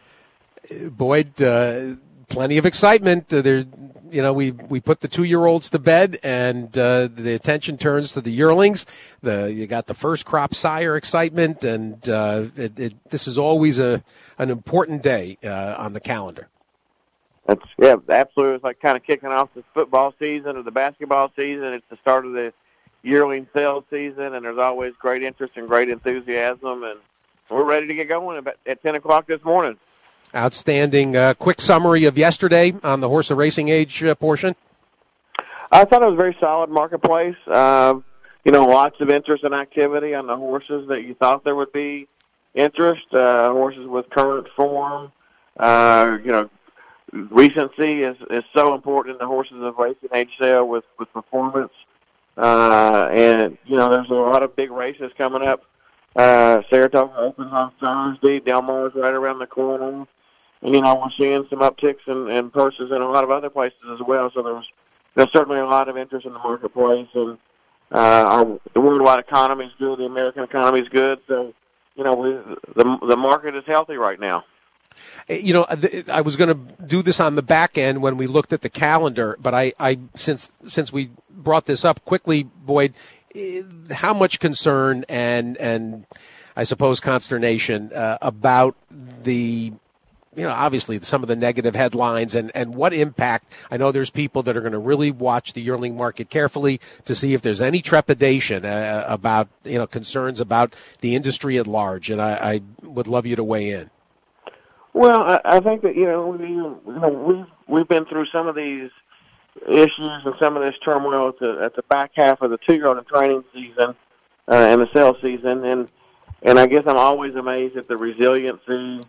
Boyd, uh, plenty of excitement. Uh, there, you know, we we put the two-year-olds to bed, and uh, the attention turns to the yearlings. The you got the first crop sire excitement, and uh, it, it, this is always a an important day uh, on the calendar. That's yeah, absolutely. It's like kind of kicking off the football season or the basketball season. It's the start of the yearling sales season, and there's always great interest and great enthusiasm, and we're ready to get going about at ten o'clock this morning. Outstanding. Uh, quick summary of yesterday on the horse of racing age uh, portion. I thought it was a very solid marketplace. Uh, you know, lots of interest and activity on the horses that you thought there would be interest. Uh, horses with current form. Uh, you know, recency is, is so important in the horses of racing age sale with, with performance. Uh, and, you know, there's a lot of big races coming up. Uh, Saratoga opens on Thursday. Del Mar's right around the corner. And, you know, we're seeing some upticks in, in purses in a lot of other places as well. So there's there's certainly a lot of interest in the marketplace. And uh, our, the worldwide economy is good. The American economy is good. So, you know, we, the the market is healthy right now. You know, I was going to do this on the back end when we looked at the calendar, but I, I since since we brought this up quickly, Boyd, how much concern and and I suppose consternation uh, about the, you know, obviously some of the negative headlines and, and what impact. I know there's people that are going to really watch the yearling market carefully to see if there's any trepidation uh, about, you know, concerns about the industry at large, and I, I would love you to weigh in. Well, I, I think that, you know, we, you know, we've, we've been through some of these issues and some of this turmoil at the, at the back half of the two-year-old training season uh, and the sales season, and and I guess I'm always amazed at the resiliency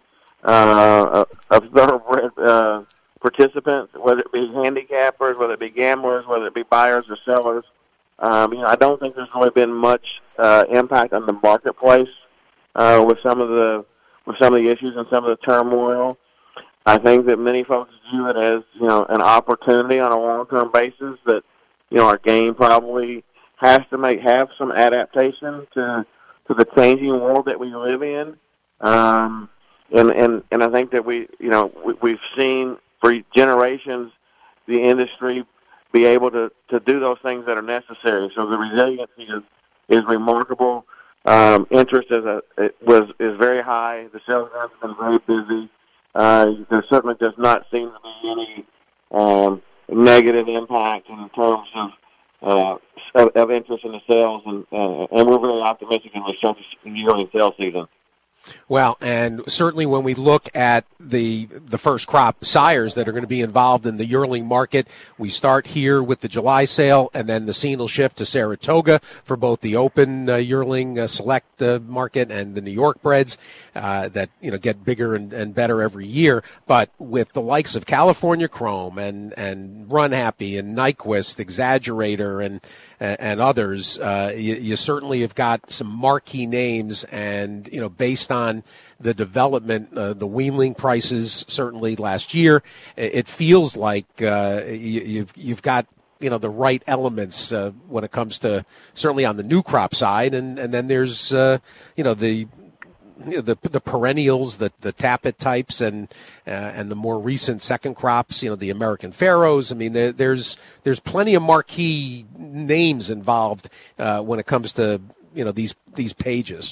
uh, of thoroughbred uh, participants, whether it be handicappers, whether it be gamblers, whether it be buyers or sellers. Um, you know, I don't think there's really been much uh, impact on the marketplace uh, with some of the with some of the issues and some of the turmoil. I think that many folks view it as, you know, an opportunity on a long-term basis that, you know, our game probably has to make have some adaptation to to the changing world that we live in. Um, and, and, and I think that we, you know, we, we've seen for generations the industry be able to, to do those things that are necessary. So the resiliency is, is remarkable. Um, interest is a, it was is very high. The sales guys have been very busy. Uh, there certainly does not seem to be any um, negative impact in terms of uh, of, of interest in the sales, and, uh, and we're very optimistic in the yearly sales season. Well, and certainly when we look at the the first crop sires that are going to be involved in the yearling market, we start here with the July sale, and then the scene will shift to Saratoga for both the open uh, yearling uh, select uh, market and the New York breds uh, that you know get bigger and, and better every year. But with the likes of California Chrome and and Run Happy and Nyquist, Exaggerator, and and others, uh, you, you certainly have got some marquee names, and you know, based on the development, uh, the weanling prices certainly last year, it feels like uh, you, you've you've got you know the right elements uh, when it comes to certainly on the new crop side, and and then there's uh, you know the. You know, the the perennials, the the tappet types, and uh, and the more recent second crops. You know, the American Pharaohs. I mean, there, there's there's plenty of marquee names involved uh, when it comes to you know these these pages.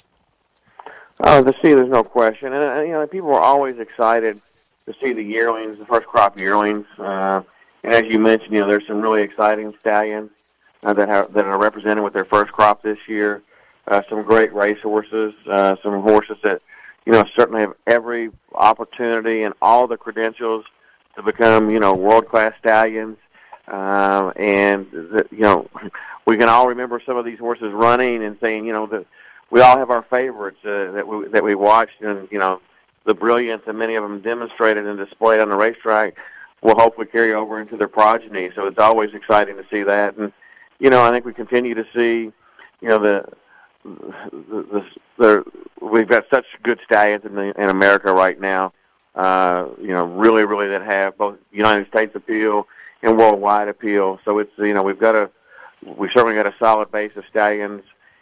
Oh, to see, there's no question, and uh, you know, people are always excited to see the yearlings, the first crop yearlings. Uh, and as you mentioned, you know, there's some really exciting stallions uh, that have, that are represented with their first crop this year. Uh, some great race horses, uh, some horses that, you know, certainly have every opportunity and all the credentials to become, you know, world-class stallions. Um, and, the, you know, we can all remember some of these horses running and saying, you know, that we all have our favorites uh, that we that we watched, and, you know, the brilliance that many of them demonstrated and displayed on the racetrack will hopefully carry over into their progeny. So it's always exciting to see that. And, you know, I think we continue to see, you know, the The, the, the, we've got such good stallions in, the, in America right now, uh, you know, really, really that have both United States appeal and worldwide appeal. So it's, you know, we've got a, we certainly got a solid base of stallions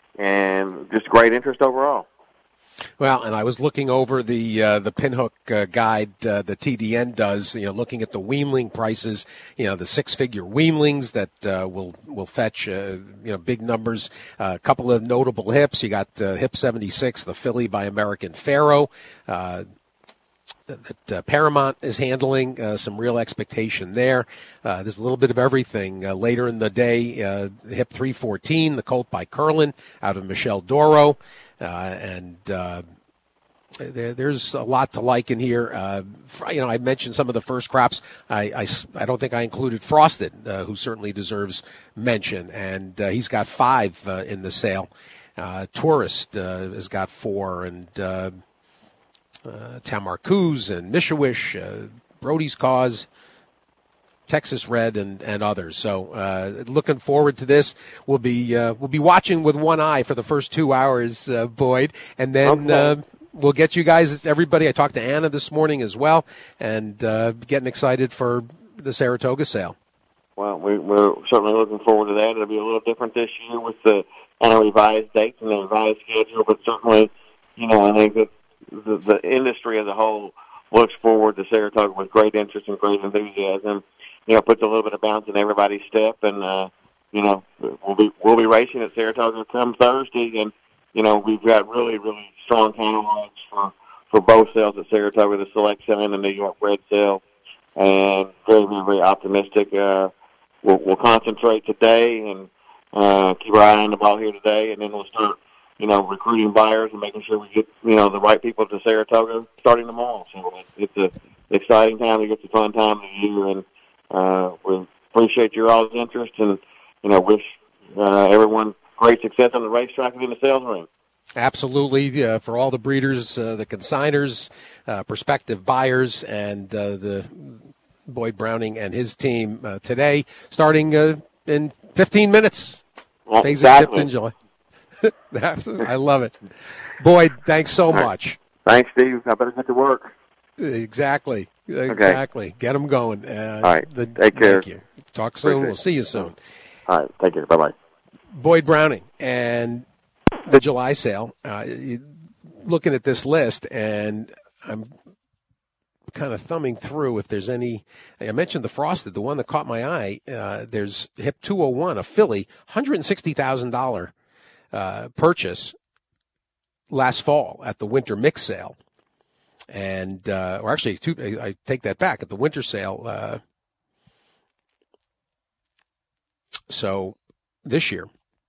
and just great interest overall. Well, and I was looking over the uh, the Pinhook uh, guide uh, the T D N does, you know, looking at the weanling prices, you know, the six-figure weanlings that uh, will will fetch, uh, you know, big numbers. Uh, a couple of notable hips. You got uh, Hip seventy-six, the filly by American Pharaoh, uh, that uh, Paramount is handling. Uh, some real expectation there. Uh, there's a little bit of everything. Uh, later in the day, uh, Hip three fourteen, the colt by Curlin out of Michelle Doro. Uh, and uh, there, there's a lot to like in here. Uh, you know, I mentioned some of the first crops. I, I, I don't think I included Frosted, uh, who certainly deserves mention, and uh, he's got five uh, in the sale. Uh, Tourist uh, has got four, and uh, uh, Tamarcuz and Mishawish, uh, Brody's Cause, Texas Red, and, and others. So uh, looking forward to this. We'll be uh, we'll be watching with one eye for the first two hours, uh, Boyd, and then okay. uh, we'll get you guys, everybody. I talked to Anna this morning as well, and uh, getting excited for the Saratoga sale. Well, we, we're certainly looking forward to that. It'll be a little different this year with the kind of revised dates and the revised schedule, but certainly, you know, I think that the, the industry as a whole looks forward to Saratoga with great interest and great enthusiasm. You know, puts a little bit of bounce in everybody's step, and uh, you know, we'll be we'll be racing at Saratoga come Thursday, and you know, we've got really really strong catalogs for for both sales at Saratoga, the Select Sale and the New York Bred Sale, and very very, very optimistic. Uh, we'll, we'll concentrate today and uh, keep our eye on the ball here today, and then we'll start, you know, recruiting buyers and making sure we get, you know, the right people to Saratoga starting tomorrow. So it's a exciting time. It's a fun time of the year, and Uh, we appreciate your all's interest, and you know, wish uh, everyone great success on the racetrack and in the sales ring. Absolutely, uh, for all the breeders, uh, the consigners, uh, prospective buyers, and uh, the Boyd Browning and his team uh, today, starting uh, in fifteen minutes. Well, Things exactly. are in July. I love it, Boyd. Thanks so right. much. Thanks, Steve. I better get to work. Exactly. Exactly. Okay. Get them going. Uh, All right. The, Take care. Thank you. Talk soon. Appreciate We'll see you soon. All right. Take care. Bye-bye. Boyd Browning and the July sale. Uh, looking at this list, and I'm kind of thumbing through if there's any. I mentioned the Frosted, the one that caught my eye. Uh, there's Hip two oh one, a filly, one hundred sixty thousand dollars uh, purchase last fall at the winter mix sale. And, uh, or actually, two, I take that back, at the winter sale. Uh, so this year.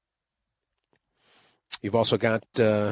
You've also got uh,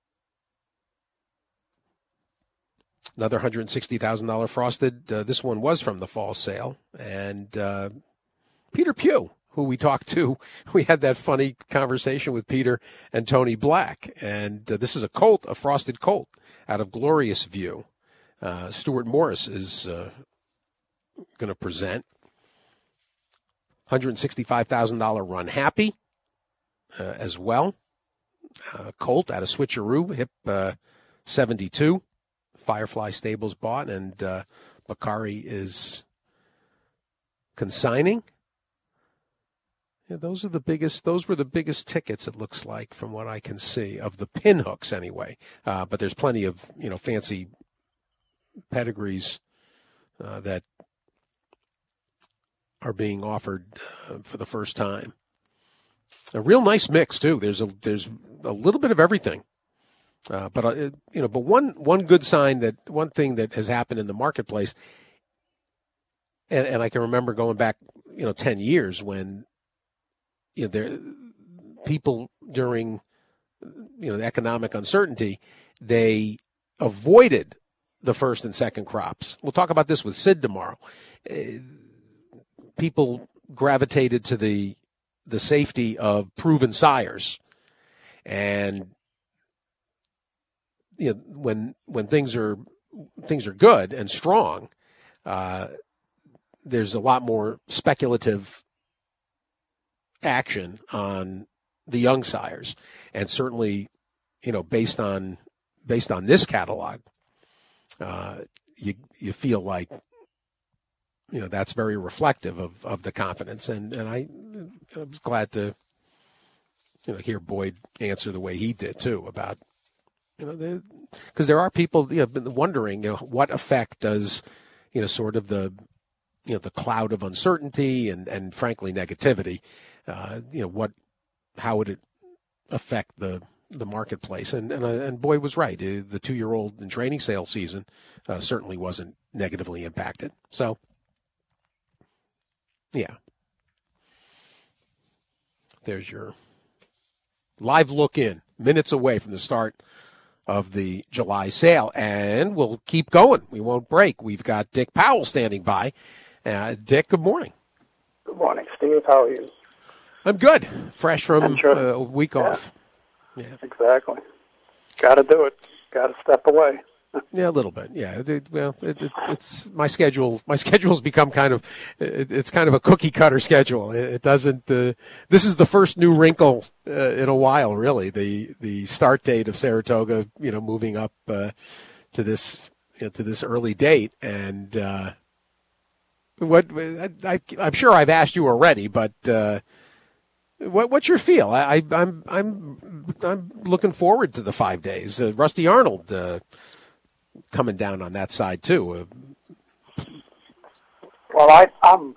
another one hundred sixty thousand dollars frosted. Uh, this one was from the fall sale. And uh, Peter Pugh, who we talked to, we had that funny conversation with Peter and Tony Black. And uh, this is a Colt, a frosted Colt out of Glorious View. Uh, Stuart Morris is uh, going to present. one hundred sixty-five thousand dollars Run Happy uh, as well. Uh, Colt out of Switcheroo, hip uh, seventy-two. Firefly Stables bought, and uh, Bakari is consigning. Yeah, those are the biggest. Those were the biggest tickets. It looks like, from what I can see, of the pinhooks anyway. Uh, but there's plenty of you know fancy pedigrees uh, that are being offered uh, for the first time. A real nice mix too. There's a there's a little bit of everything. Uh, but uh, you know, but one one good sign that one thing that has happened in the marketplace, and, and I can remember going back, you know, ten years when, you know, there people during, you know, the economic uncertainty, they avoided the first and second crops. We'll talk about this with Sid tomorrow. Uh, people gravitated to the the safety of proven sires, and you know, when when things are things are good and strong, uh, there's a lot more speculative action on the young sires, and certainly, you know, based on based on this catalog, uh, you you feel like, you know, that's very reflective of, of the confidence, and and I I was glad to, you know, hear Boyd answer the way he did too about. You know, because there are people, you know, been wondering, you know, what effect does, you know, sort of the, you know, the cloud of uncertainty and, and frankly negativity, uh, you know, what, how would it affect the the marketplace? And and, uh, and Boyd was right. Uh, the two-year-old and training sale season uh, certainly wasn't negatively impacted. So, yeah, there's your live look in, minutes away from the start of the July sale, and we'll keep going. We won't break. We've got Dick Powell standing by. Uh, Dick, good morning. Good morning, Steve. How are you? I'm good. Fresh from sure. uh, a week yeah. off. Yeah, exactly. Got to do it. Got to step away. Yeah, a little bit. Yeah, it, well, it, it, it's my schedule. My schedule's become kind of, it, it's kind of a cookie cutter schedule. It, it doesn't. Uh, this is the first new wrinkle uh, in a while, really. The the start date of Saratoga, you know, moving up uh, to this you know, to this early date, and uh, what I, I, I'm sure I've asked you already, but uh, what what's your feel? I, I, I'm I'm I'm looking forward to the five days. Uh, Rusty Arnold. Uh, coming down on that side, too. Uh, well, I, I'm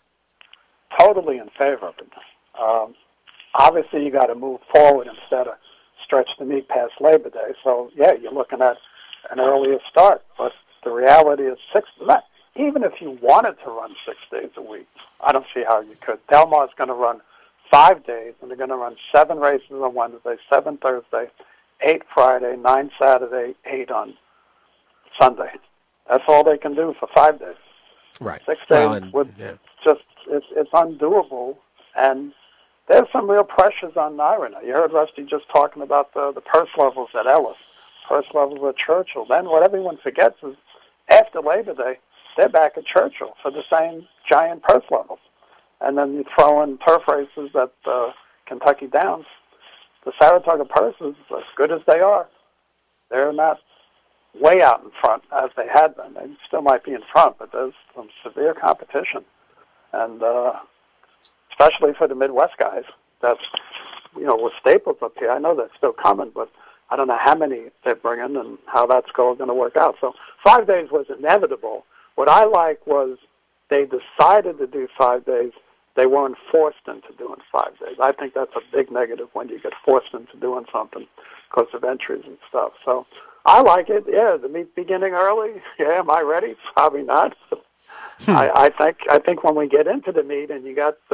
totally in favor of it. Um, obviously, you got to move forward instead of stretch the meet past Labor Day. So, yeah, you're looking at an earlier start. But the reality is six, even if you wanted to run six days a week, I don't see how you could. Del Mar's going to run five days, and they're going to run seven races on Wednesday, seven Thursday, eight Friday, nine Saturday, eight on Sunday. That's all they can do for five days. Right. Six days well, and, would yeah. just, it's, it's undoable. And there's some real pressures on Naira now. You heard Rusty just talking about the, the purse levels at Ellis, purse levels at Churchill. Then what everyone forgets is after Labor Day, they're back at Churchill for the same giant purse levels. And then you throw in turf races at uh, Kentucky Downs. The Saratoga purses, as good as they are, they're not way out in front as they had been. They still might be in front, but there's some severe competition. And uh, especially for the Midwest guys, that's, you know, with Staples up here, I know they're still coming, but I don't know how many they're bringing and how that's going to work out. So five days was inevitable. What I like was they decided to do five days. They weren't forced into doing five days. I think that's a big negative when you get forced into doing something because of entries and stuff. So I like it. Yeah, the meet beginning early. Yeah, am I ready? Probably not. I, I think I think when we get into the meet and you got the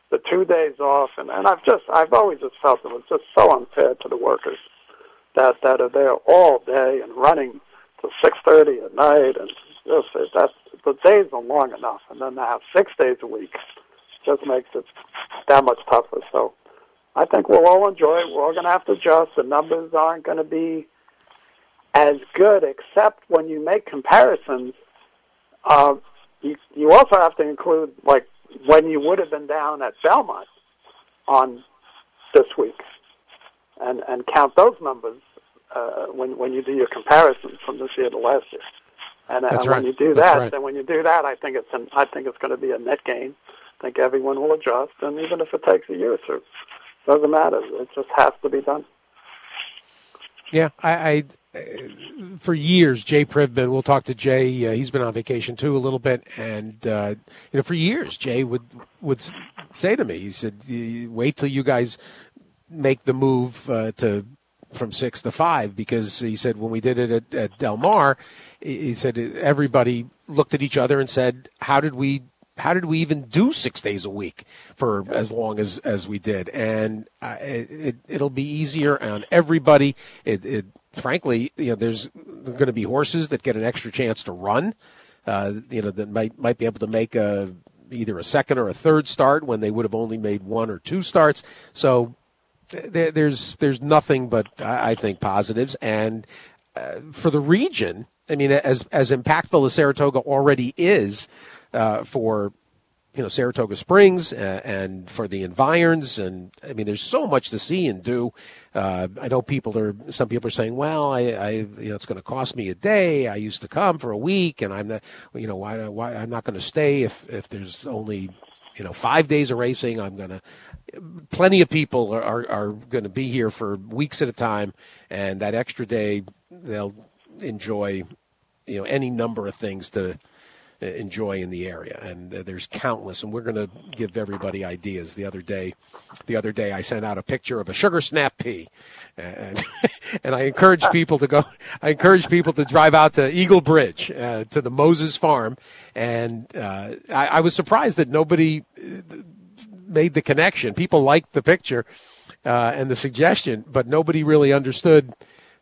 the two days off, and, and I've just I've always just felt it was just so unfair to the workers that that are there all day and running to six thirty at night, and just that's the days are long enough, and then to have six days a week just makes it that much tougher. So I think we'll all enjoy it. We're all going to have to adjust. The numbers aren't going to be as good, except when you make comparisons. Uh, you, you also have to include, like, when you would have been down at Belmont on this week, and, and count those numbers uh, when when you do your comparisons from this year to last year. And, and right. when you do That's that, right. then when you do that, I think it's an, I think it's going to be a net gain. I think everyone will adjust, and even if it takes a year or two, doesn't matter. It just has to be done. Yeah, I, I for years, Jay Privman, we'll talk to Jay. Uh, he's been on vacation too a little bit, and uh, you know, for years, Jay would would say to me, he said, "Wait till you guys make the move uh, to from six to five," because he said when we did it at, at Del Mar, he said everybody looked at each other and said, "How did we?" How did we even do six days a week for as long as, as we did? And uh, it, it'll be easier on everybody. It, it frankly, you know, there's going to be horses that get an extra chance to run. Uh, you know, that might might be able to make a either a second or a third start when they would have only made one or two starts. So there, there's there's nothing but I, I think positives. And uh, for the region, I mean, as as impactful as Saratoga already is. Uh, for, you know, Saratoga Springs uh, and for the environs. And, I mean, there's so much to see and do. Uh, I know people are, some people are saying, well, I, I you know, it's going to cost me a day. I used to come for a week, and I'm not, you know, why, why I'm not going to stay if, if there's only, you know, five days of racing. I'm going to, plenty of people are, are, are going to be here for weeks at a time, and that extra day, they'll enjoy, you know, any number of things to enjoy in the area, and uh, there's countless, and we're going to give everybody ideas. The other day, the other day, I sent out a picture of a sugar snap pea, and and I encourage people to go. I encourage people to drive out to Eagle Bridge, uh, to the Moses Farm, and uh, I, I was surprised that nobody made the connection. People liked the picture uh, and the suggestion, but nobody really understood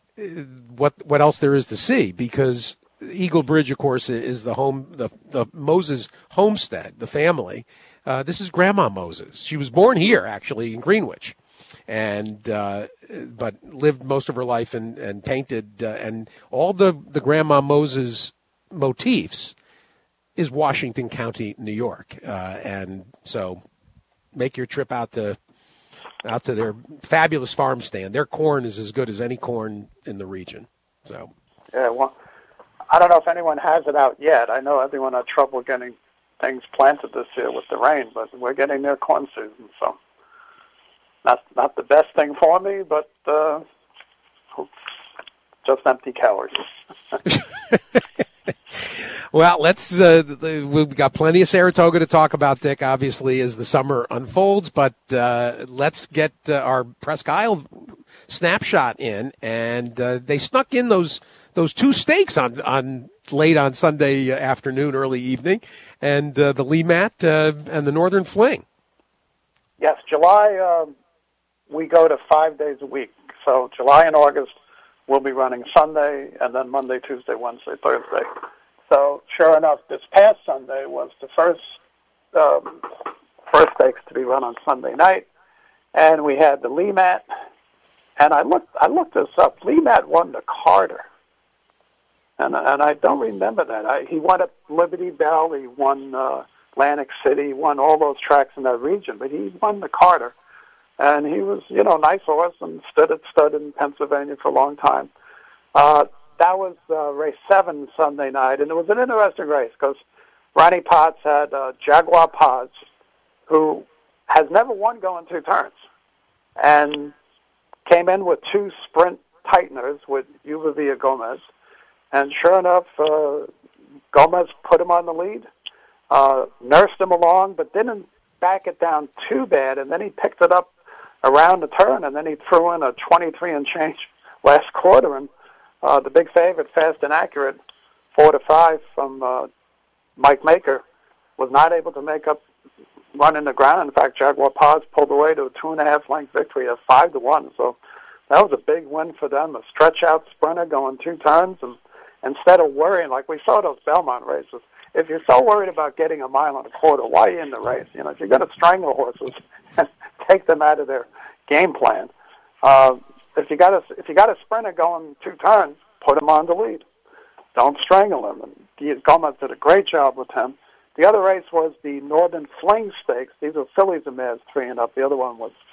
what what else there is to see, because Eagle Bridge, of course, is the home, the, the Moses homestead, the family. Uh, this is Grandma Moses. She was born here, actually, in Greenwich, and uh, but lived most of her life and, and painted, uh, and all the, the Grandma Moses motifs is Washington County, New York. Uh, and so make your trip out to out to their fabulous farm stand. Their corn is as good as any corn in the region. So yeah, well, I don't know if anyone has it out yet. I know everyone had trouble getting things planted this year with the rain, but we're getting near corn season, so not not the best thing for me, but uh, just empty calories. Well, let's. Uh, we've got plenty of Saratoga to talk about, Dick, obviously, as the summer unfolds. But uh, let's get uh, our Presque Isle snapshot in, and uh, they snuck in those those two stakes on on late on Sunday afternoon, early evening, and uh, the Lemat uh, and the Northern Fling. Yes, July uh, we go to five days a week. So July and August we'll be running Sunday, and then Monday, Tuesday, Wednesday, Thursday. So sure enough, this past Sunday was the first um, first stakes to be run on Sunday night, and we had the Lemat. And I looked I looked this up. Lemat won the Carter, and and I don't remember that. I, he won at Liberty Bell. He won uh, Atlantic City. Won all those tracks in that region. But he won the Carter, and he was you know nice horse and stood at stud in Pennsylvania for a long time. Uh, That was uh, race seven Sunday night, and it was an interesting race because Ronnie Potts had uh, Jaguar Paz, who has never won going two turns, and came in with two sprint tighteners with Yuba Villa Gomez, and sure enough, uh, Gomez put him on the lead, uh, nursed him along, but didn't back it down too bad, and then he picked it up around the turn, and then he threw in a twenty-three and change last quarter, and Uh, the big favorite, Fast and Accurate, four to five from uh, Mike Maker, was not able to make up running the ground. In fact, Jaguar Paws pulled away to a two and a half length victory at five to one. So that was a big win for them. A stretch out sprinter going two turns, and instead of worrying like we saw those Belmont races. If you're so worried about getting a mile and a quarter, why are you in the race? You know, if you're going to strangle horses, take them out of their game plan. Uh, if you got a if you got a sprinter going two turns, put him on the lead. Don't strangle him. And Gomez did a great job with him. The other race was the Northern Fling Stakes. These are fillies and mares, three and up. The other one was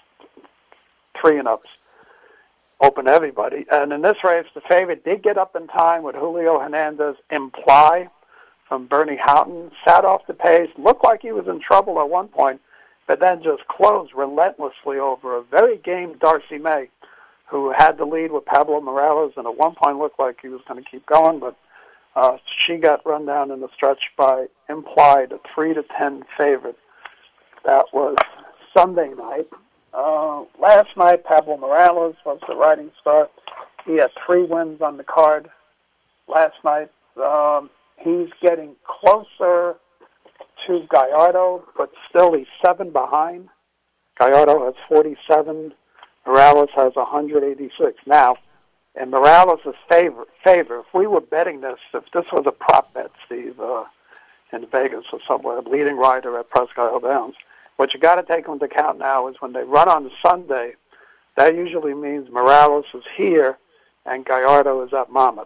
three and ups. Open to everybody. And in this race, the favorite did get up in time with Julio Hernandez Imply from Bernie Houghton. Sat off the pace. Looked like he was in trouble at one point, but then just closed relentlessly over a very game Darcy May, who had the lead with Pablo Morales, and at one point looked like he was going to keep going, but uh, she got run down in the stretch by Implied, a three to ten favorite. That was Sunday night. Uh, last night, Pablo Morales was the riding star. He had three wins on the card last night. Um, he's getting closer to Gallardo, but still he's seven behind. Gallardo has forty-seven. Morales has one hundred eighty-six. Now, in Morales' favor, favor, if we were betting this, if this was a prop bet, Steve, uh, in Vegas or somewhere, leading rider at Presque Isle Downs, what you got to take into account now is when they run on Sunday, that usually means Morales is here and Gallardo is at Monmouth.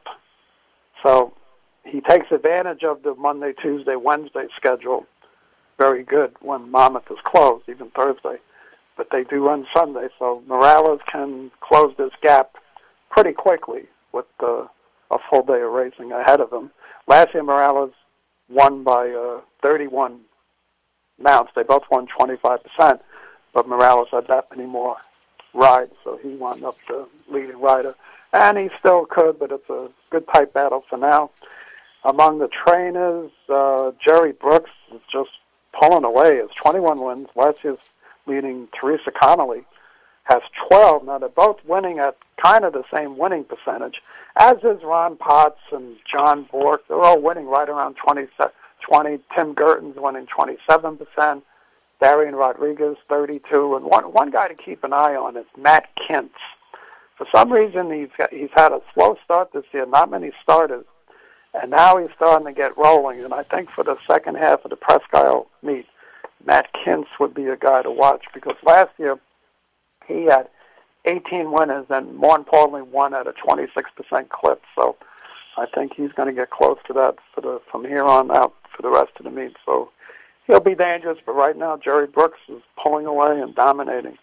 So he takes advantage of the Monday, Tuesday, Wednesday schedule very good when Monmouth is closed, even Thursday. But they do run Sunday, so Morales can close this gap pretty quickly with uh, a full day of racing ahead of him. Last year, Morales won by uh, thirty-one mounts. They both won twenty-five percent, but Morales had that many more rides, so he wound up the leading rider. And he still could, but it's a good tight battle for now. Among the trainers, uh, Jerry Brooks is just pulling away. He has twenty-one wins. Last year's leading Teresa Connolly has twelve. Now, they're both winning at kind of the same winning percentage, as is Ron Potts and John Bork. They're all winning right around twenty, twenty. Tim Gerton's winning twenty-seven percent. Darian Rodriguez, thirty-two. And one, one guy to keep an eye on is Matt Kintz. For some reason, he's, got, he's had a slow start this year, not many starters. And now he's starting to get rolling. And I think for the second half of the Presque Isle meet, Matt Kintz would be a guy to watch, because last year he had eighteen winners and, more importantly, won at a twenty-six percent clip. So I think he's going to get close to that for the, from here on out for the rest of the meet. So he'll be dangerous, but right now Jerry Brooks is pulling away and dominating.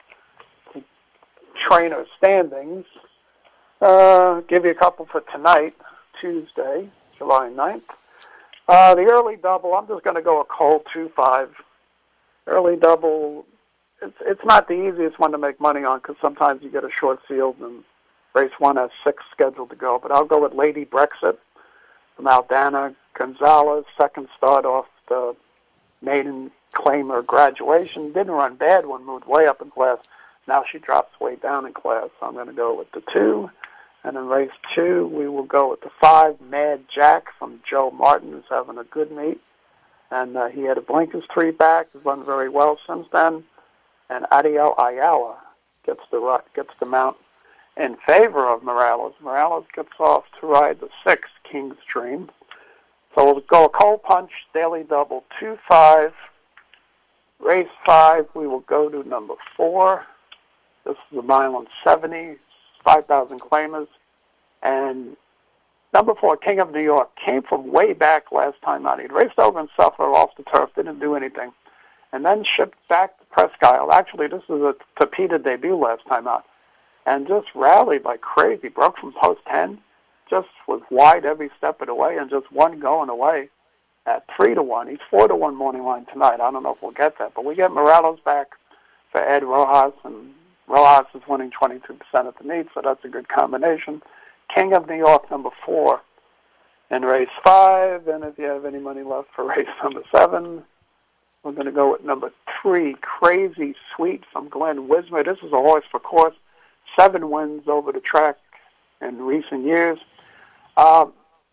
Trainer standings. Uh, give you a couple for tonight, Tuesday, July ninth. Uh, the early double, I'm just going to go a cold two five. Early double, it's it's not the easiest one to make money on, because sometimes you get a short field and race one has six scheduled to go. But I'll go with Lady Brexit from Aldana Gonzalez. Second start off the maiden claimer graduation. Didn't run bad when moved way up in class. Now she drops way down in class. So I'm going to go with the two. And in race two, we will go with the five, Mad Jack from Joe Martin, who's having a good meet. And uh, he had a Blinkers three back. He's run very well since then. And Adiel Ayala gets the gets the mount in favor of Morales. Morales gets off to ride the six, King's Dream. So we'll go a cold punch, daily double, two five. Race five, we will go to number four. This is a mile and seventy, five thousand claimers. And number four, King of New York, came from way back last time out. He'd raced over in Suffolk off the turf, didn't do anything, and then shipped back to Presque Isle. Actually, this is a Tapeta debut last time out, and just rallied like crazy. Broke from post ten, just was wide every step of the way, and just one going away at three to one. He's four to one morning line tonight. I don't know if we'll get that, but we get Morales back for Ed Rojas, and Rojas is winning twenty-two percent at the meet, so that's a good combination. King of New York, number four, in race five. And if you have any money left for race number seven, we're going to go with number three, Crazy Sweet from Glenn Wismer. This is a horse for course. Seven wins over the track in recent years. Um,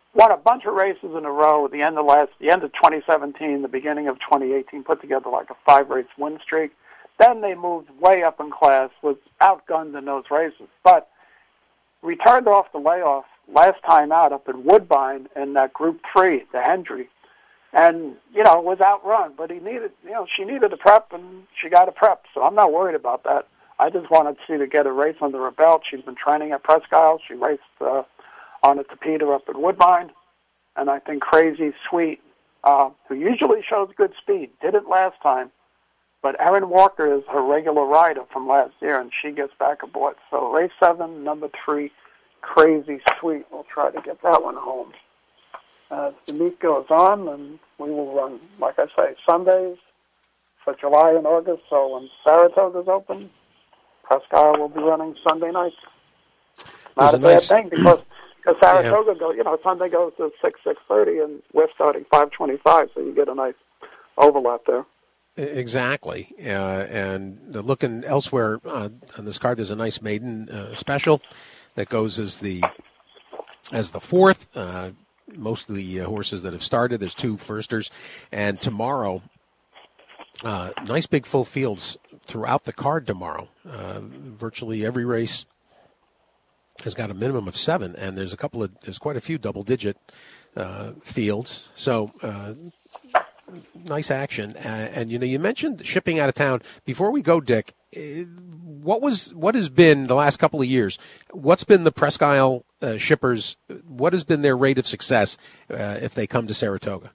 won a bunch of races in a row at the end of last, the end of twenty seventeen, the beginning of twenty eighteen, put together like a five-race win streak. Then they moved way up in class, was outgunned in those races. But returned off the layoff last time out up in Woodbine in that Group three, the Hendry. And, you know, was outrun. But he needed, you know, she needed a prep, and she got a prep. So I'm not worried about that. I just wanted to see her get a race under her belt. She's been training at Presque Isle. She raced uh, on a Tapeta up in Woodbine. And I think Crazy Sweet, uh, who usually shows good speed, didn't last time. But Erin Walker is her regular rider from last year, and she gets back aboard. So race seven, number three, Crazy Sweet. We'll try to get that one home. As the meet goes on, and we will run, like I say, Sundays for July and August. So when Saratoga's open, Presque Isle will be running Sunday nights. Not a, a nice... bad thing because because Saratoga yeah. go, you know, Sunday goes to six six thirty, and we're starting five twenty five, so you get a nice overlap there. Exactly, uh, and looking elsewhere uh, on this card, there's a nice maiden uh, special that goes as the as the fourth. Uh, most of the uh, horses that have started, there's two firsters, and tomorrow, uh, nice big full fields throughout the card tomorrow. Uh, virtually every race has got a minimum of seven, and there's a couple of there's quite a few double-digit uh, fields. So. Uh, Nice action, uh, and you know you mentioned shipping out of town. Before we go, Dick, what was what has been the last couple of years? What's been the Presque Isle uh, shippers? What has been their rate of success uh, if they come to Saratoga?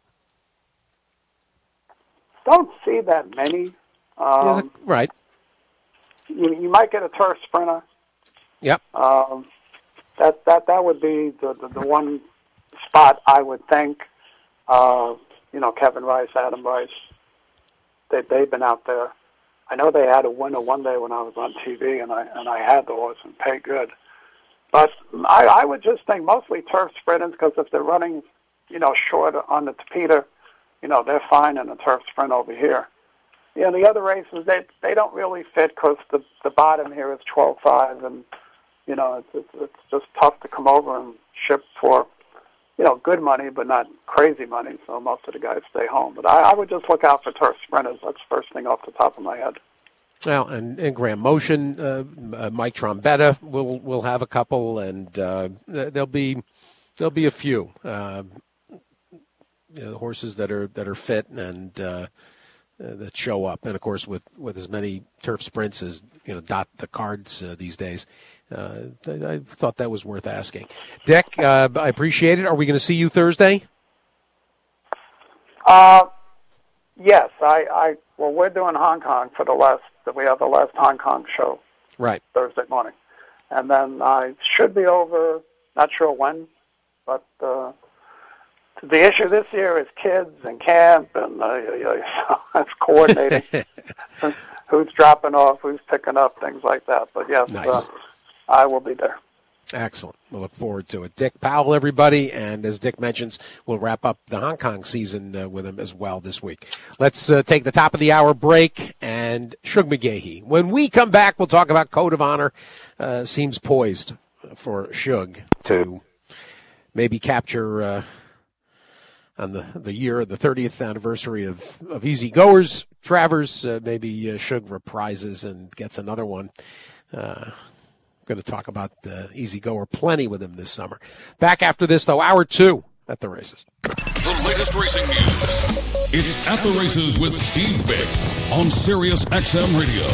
Don't see that many. Um, it, right. You, you might get a turf sprinter. Yep. Um, that that that would be the the, the one spot I would think. Uh, You know, Kevin Rice, Adam Rice, they, they've been out there. I know they had a winner one day when I was on T V, and I and I had the horse and paid good. But I, I would just think mostly turf sprinters, because if they're running, you know, short on the Tapeta, you know, they're fine in a turf sprint over here. You know, the other races, they they don't really fit because the, the bottom here is twelve five, and, you know, it's, it's, it's just tough to come over and ship for, you know, good money, but not crazy money, so most of the guys stay home. But I, I would just look out for turf sprinters. That's the first thing off the top of my head. Well, and, and Graham Motion, uh, uh, Mike Trombetta will will have a couple, and uh, there'll be there'll be a few uh, you know, horses that are that are fit and uh, that show up. And of course, with, with as many turf sprints as you know dot the cards uh, these days. Uh, I, I thought that was worth asking. Dick, uh, I appreciate it. Are we going to see you Thursday? Uh, yes. I, I well, we're doing Hong Kong for the last. We have the last Hong Kong show. Right. Thursday morning, and then I should be over. Not sure when, but uh, the issue this year is kids and camp, and uh, so it's coordinating. Who's dropping off? Who's picking up? Things like that. But yes. Nice. Uh, I will be there. Excellent. We'll look forward to it. Dick Powell, everybody, and as Dick mentions, we'll wrap up the Hong Kong season uh, with him as well this week. Let's uh, take the top of the hour break and Shug McGaughey. When we come back, we'll talk about Code of Honor. Uh, seems poised for Shug to maybe capture uh, on the, the year, the thirtieth anniversary of, of Easy Goers. Travers, uh, maybe uh, Shug reprises and gets another one. Uh Going to talk about uh, Easy Goer plenty with him this summer. Back after this, though, hour two at the races. The latest racing news. It's At the Races with Steve Bick on Sirius X M Radio.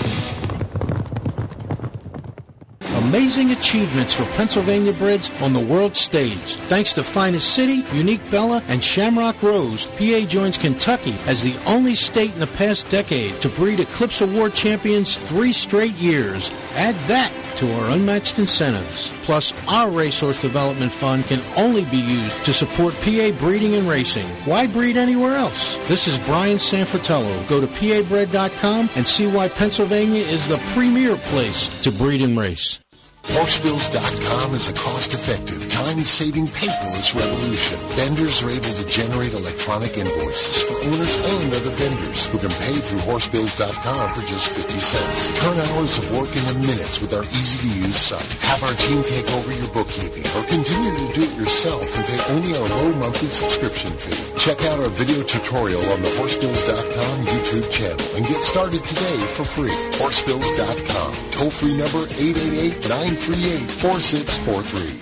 Amazing achievements for Pennsylvania breds on the world stage. Thanks to Finest City, Unique Bella, and Shamrock Rose, P A joins Kentucky as the only state in the past decade to breed Eclipse Award champions three straight years. Add that to our unmatched incentives. Plus, our Racehorse Development Fund can only be used to support P A breeding and racing. Why breed anywhere else? This is Brian Sanfratello. Go to P A bred dot com and see why Pennsylvania is the premier place to breed and race. Horse Bills dot com is a cost-effective time-saving paperless revolution. Vendors are able to generate electronic invoices for owners and other vendors who can pay through horse bills dot com for just fifty cents. Turn hours of work into minutes with our easy-to-use site. Have our team take over your bookkeeping or continue to do it yourself and pay only our low monthly subscription fee. Check out our video tutorial on the horse bills dot com YouTube channel and get started today for free. horse bills dot com. Toll-free number eight eight eight, nine three eight, four six four three.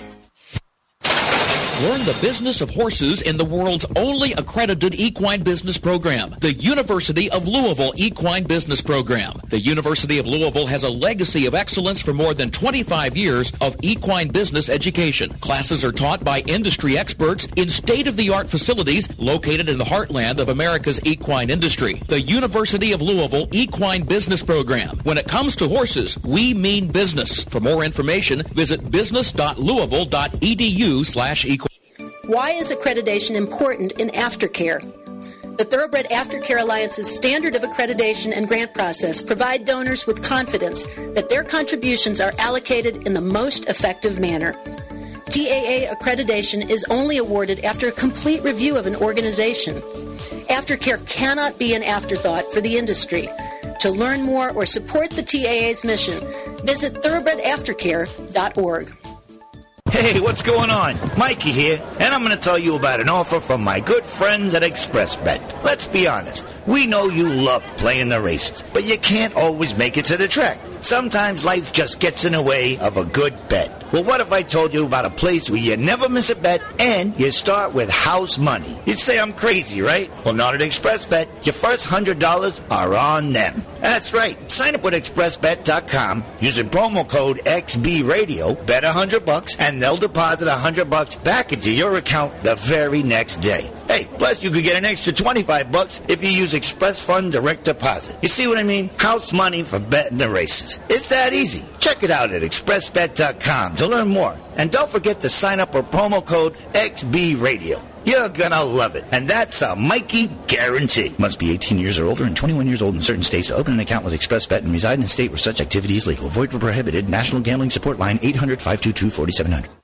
Learn the business of horses in the world's only accredited equine business program, the University of Louisville Equine Business Program. The University of Louisville has a legacy of excellence for more than twenty-five years of equine business education. Classes are taught by industry experts in state-of-the-art facilities located in the heartland of America's equine industry. The University of Louisville Equine Business Program. When it comes to horses, we mean business. For more information, visit business dot louisville dot e d u slash equine. Why is accreditation important in aftercare? The Thoroughbred Aftercare Alliance's standard of accreditation and grant process provide donors with confidence that their contributions are allocated in the most effective manner. T A A accreditation is only awarded after a complete review of an organization. Aftercare cannot be an afterthought for the industry. To learn more or support the T A A's mission, visit thoroughbred aftercare dot org. Hey, what's going on? Mikey here, and I'm going to tell you about an offer from my good friends at ExpressBet. Let's be honest, we know you love playing the races, but you can't always make it to the track. Sometimes life just gets in the way of a good bet. Well, what if I told you about a place where you never miss a bet and you start with house money? You'd say I'm crazy, right? Well, not at ExpressBet. Your first one hundred dollars are on them. That's right. Sign up with express bet dot com, use the promo code X B Radio, bet one hundred bucks, and they'll deposit one hundred bucks back into your account the very next day. Hey, plus you could get an extra twenty-five bucks if you use Express Fund Direct Deposit. You see what I mean? House money for betting the races. It's that easy. Check it out at express bet dot com to learn more. And don't forget to sign up for promo code X B Radio. You're gonna love it. And that's a Mikey guarantee. Must be eighteen years or older and twenty-one years old in certain states to open an account with ExpressBet and reside in a state where such activity is legal. Void where prohibited. National Gambling Support Line eight hundred, five two two, four seven zero zero.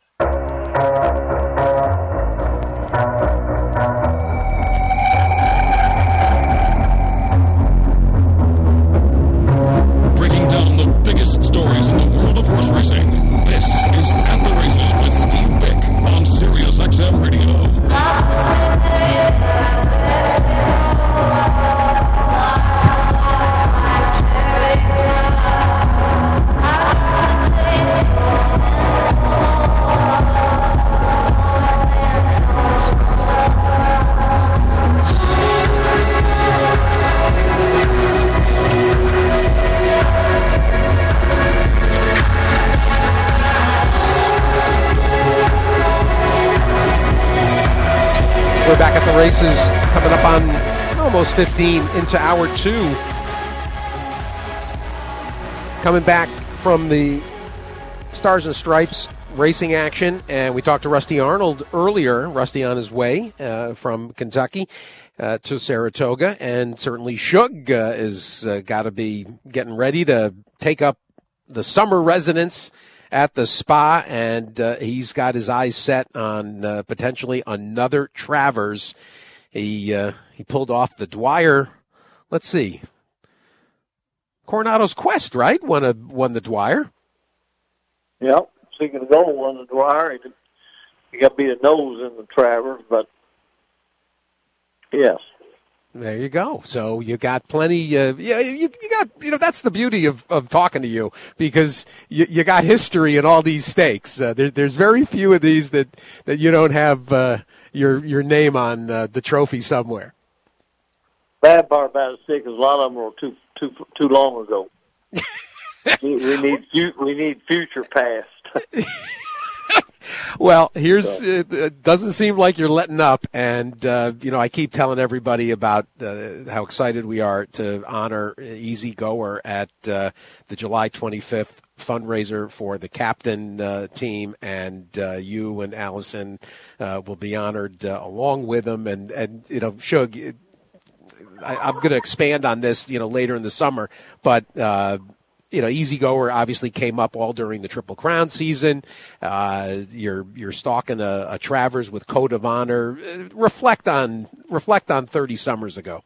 Stories in the world of horse racing. This is At the Races with Steve Bick on Sirius X M Radio. We're back at the races, coming up on almost fifteen into hour two. Coming back from the Stars and Stripes racing action, and we talked to Rusty Arnold earlier, Rusty on his way uh, from Kentucky uh, to Saratoga, and certainly Shug uh, is uh, got to be getting ready to take up the summer residence at the spa, and uh, he's got his eyes set on uh, potentially another Travers. He uh, he pulled off the Dwyer. Let's see, Coronado's Quest, right? Won a won the Dwyer. Yep, Seeking the Gold won the Dwyer. He, he got beat a nose in the Travers, but yes. There you go. So you got plenty. Uh, yeah, you, you got. You know, that's the beauty of, of talking to you, because you, you got history in all these stakes. Uh, there, there's very few of these that, that you don't have uh, your your name on uh, the trophy somewhere. Bad part about it, because a lot of them were too too too long ago. we, we need we need future past. Well, here's it, it doesn't seem like you're letting up, and uh, you know I keep telling everybody about uh, how excited we are to honor Easy Goer at uh, the July twenty-fifth fundraiser for the captain uh, team, and uh, you and Allison uh, will be honored uh, along with them, and and you know Shug, I, I'm going to expand on this you know later in the summer, but. Uh, you know, Easy Goer obviously came up all during the Triple Crown season. Uh, you're you're stalking a, a Travers with Code of Honor. Reflect on reflect on thirty summers ago.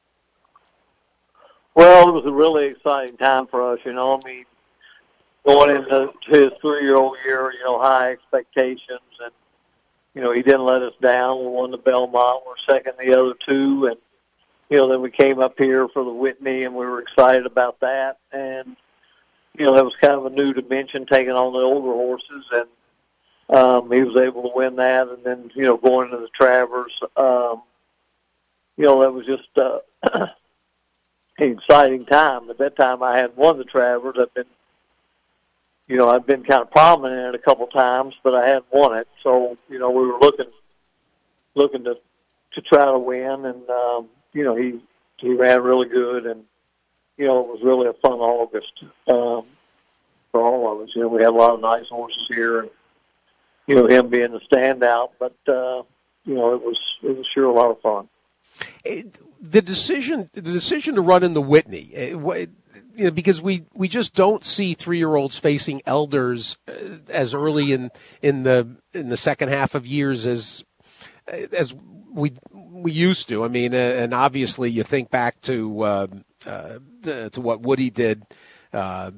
Well, it was a really exciting time for us. You know, I mean, going into his three-year-old year, you know, high expectations, and you know, he didn't let us down. We won the Belmont. We're second the other two, and you know, then we came up here for the Whitney, and we were excited about that. And you know, that was kind of a new dimension, taking on the older horses, and um, he was able to win that. And then, you know, going into the Travers, um, you know, that was just uh, an exciting time. At that time, I had won the Travers. I'd been, you know, I'd been kind of prominent in it a couple times, but I hadn't won it. So, you know, we were looking, looking to to try to win, and um, you know, he he ran really good, and you know, it was really a fun August um, for all of us. You know, we had a lot of nice horses here, and you know, him being the standout. But uh, you know, it was it was sure a lot of fun. The decision, the decision to run in the Whitney, you know, because we, we just don't see three-year-olds facing elders as early in in the in the second half of years as as we we used to. I mean, and obviously you think back to. Uh, Uh, the, to what Woody did uh,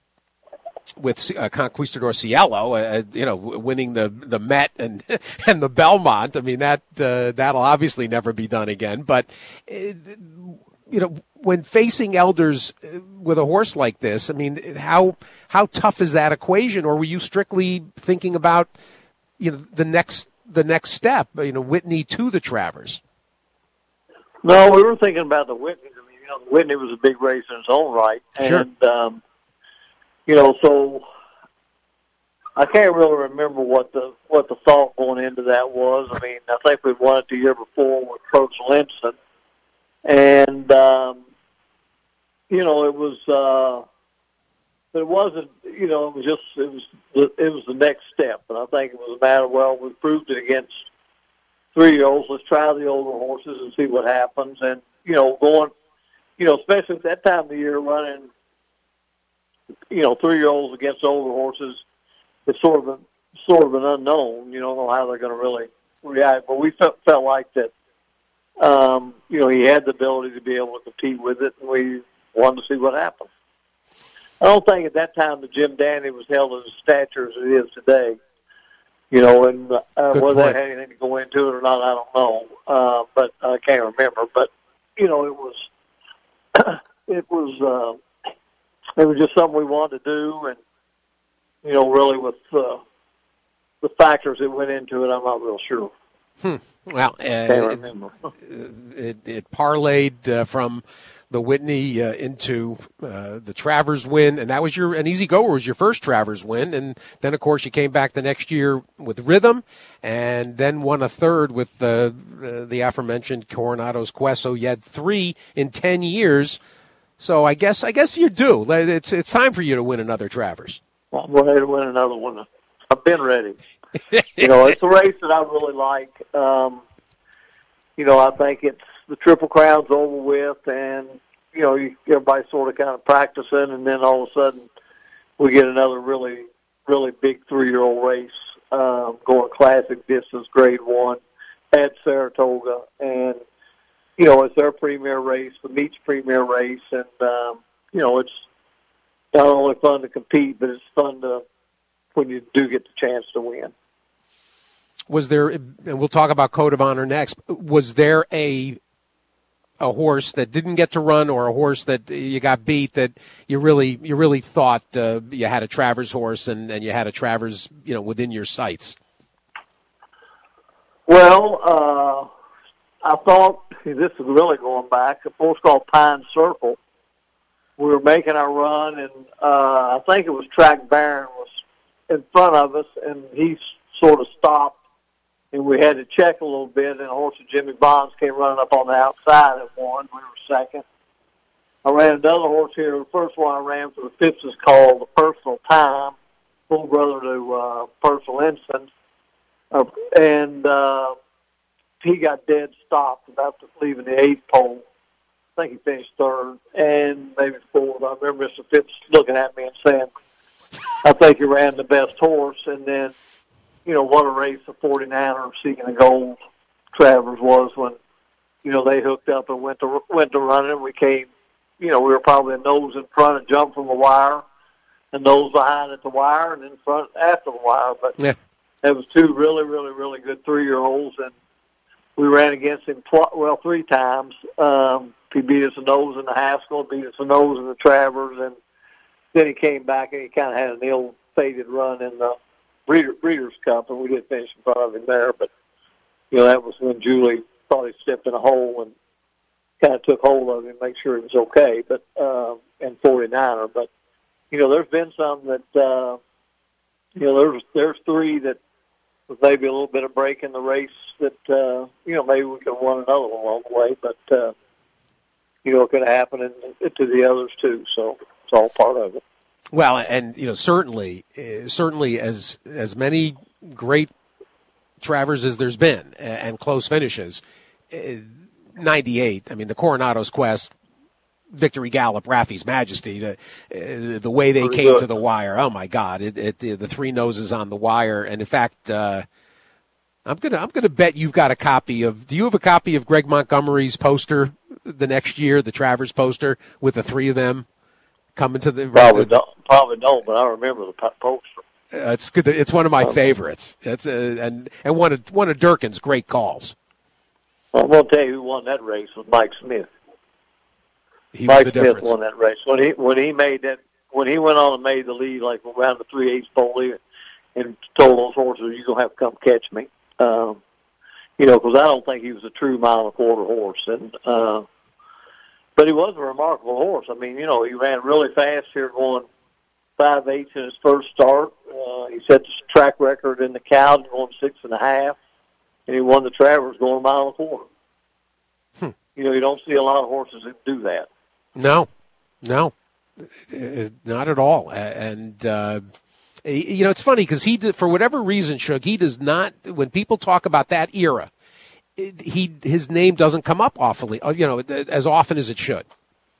with uh, Conquistador Cielo, uh, you know, winning the the Met and and the Belmont. I mean, that uh, that'll obviously never be done again. But uh, you know, when facing elders with a horse like this, I mean, how how tough is that equation? Or were you strictly thinking about, you know, the next the next step, you know, Whitney to the Travers? No, we were thinking about the Whitney. You know, Whitney was a big race in its own right, sure. and um, you know, so I can't really remember what the what the thought going into that was. I mean, I think we won it the year before with Purcell Ensign, and um, you know, it was uh, it wasn't. You know, it was just it was it was the next step, and I think it was a matter of, well, we proved it against three-year-olds. Let's try the older horses and see what happens, and you know, going. You know, especially at that time of the year, running, you know, three-year-olds against older horses, it's sort of a, sort of an unknown. You don't know how they're going to really react. But we felt felt like that, um, you know, he had the ability to be able to compete with it, and we wanted to see what happened. I don't think at that time the Jim Dandy was held as a stature as it is today. You know, and uh, whether that had anything to go into it or not, I don't know. Uh, but I can't remember. But you know, it was. It was uh, it was just something we wanted to do, and you know, really with uh, the factors that went into it, I'm not real sure. Hmm. Well, uh, Can't remember. It, it, it parlayed uh, from the Whitney uh, into uh, the Travers win, and that was your an Easy Goer was your first Travers win, and then of course you came back the next year with Rhythm, and then won a third with the uh, the aforementioned Coronado's Quest. So you had three in ten years. So I guess I guess you're due. It's it's time for you to win another Travers. Well, I'm ready to win another one. I've been ready. You know, it's a race that I really like. Um, you know, I think it's the Triple Crown's over with, and you know, you, everybody's sort of kind of practicing, and then all of a sudden we get another really, really big three-year-old race um, going classic distance, Grade One at Saratoga, and you know, it's their premier race, the Meets premier race, and um, you know, it's not only fun to compete, but it's fun to when you do get the chance to win. Was there, and we'll talk about Code of Honor next, was there a a horse that didn't get to run, or a horse that you got beat that you really you really thought uh, you had a Travers horse and, and you had a Travers, you know, within your sights? Well, uh, I thought, this is really going back, a horse called Pine Circle. We were making our run, and uh, I think it was Track Baron was in front of us, and he sort of stopped, and we had to check a little bit, and a horse of Jimmy Bonds came running up on the outside and won. We were second. I ran another horse here. The first one I ran for the Phipps is called The Personal Time, full brother to uh, Purcell Ensign. Uh, and uh, he got dead stopped about to leaving the eighth pole. think he finished third and maybe fourth. I remember Mister Phipps looking at me and saying, I think he ran the best horse. And then, you know, what a race the forty-niner Seeking the Gold Travers was when, you know, they hooked up and went to went to running. And we came, you know, we were probably a nose in front and jumped from the wire, and nose behind at the wire, and in front after the wire. But yeah. It was two really, really, really good three-year-olds, and we ran against him, tw- well, three times. Um, he beat us a nose in the Haskell, beat us a nose in the Travers, and then he came back and he kind of had an ill-fated run in the Breeder, Breeders' Cup, and we did finish in front of him there. But, you know, that was when Julie thought he stepped in a hole and kind of took hold of him, make sure he was okay, but uh, and forty-niner. But, you know, there's been some that, uh, you know, there's there's three that was maybe a little bit of break in the race that, uh, you know, maybe we could have won another one along the way. But, uh, you know, it could have happened in, to the others, too. So it's all part of it. Well, and, you know, certainly, uh, certainly as as many great Travers as there's been and, and close finishes, uh, ninety-eight, I mean, the Coronado's Quest, Victory Gallop, Raffy's Majesty, the, uh, the way they Pretty came good. to the wire, oh, my God, it, it, the, the three noses on the wire. And, in fact, uh, I'm going to I'm gonna bet you've got a copy of – do you have a copy of Greg Montgomery's poster the next year, the Travers poster, with the three of them coming to the – Probably don't, probably don't, but I remember the po- poster. Uh, it's good. It's one of my favorites. It's uh, and and one of one of Durkin's great calls. Well, I'm going to tell you who won that race was Mike Smith. He Mike was the Smith difference. won that race when he when he made that when he went on and made the lead like around the three eighths pole and told those horses, "You're gonna have to come catch me." Um, you know, because I don't think he was a true mile and a quarter horse, and uh, but he was a remarkable horse. I mean, you know, he ran really fast here, going five eighths in his first start. Uh, he set the track record in the Cowden going six and a half, and he won the Travers going a mile and a quarter. Hmm. You know, you don't see a lot of horses that do that. No, no, uh, not at all. And uh, you know, it's funny because he, did, for whatever reason, Shug, he does not. When people talk about that era, he his name doesn't come up awfully, you know, as often as it should.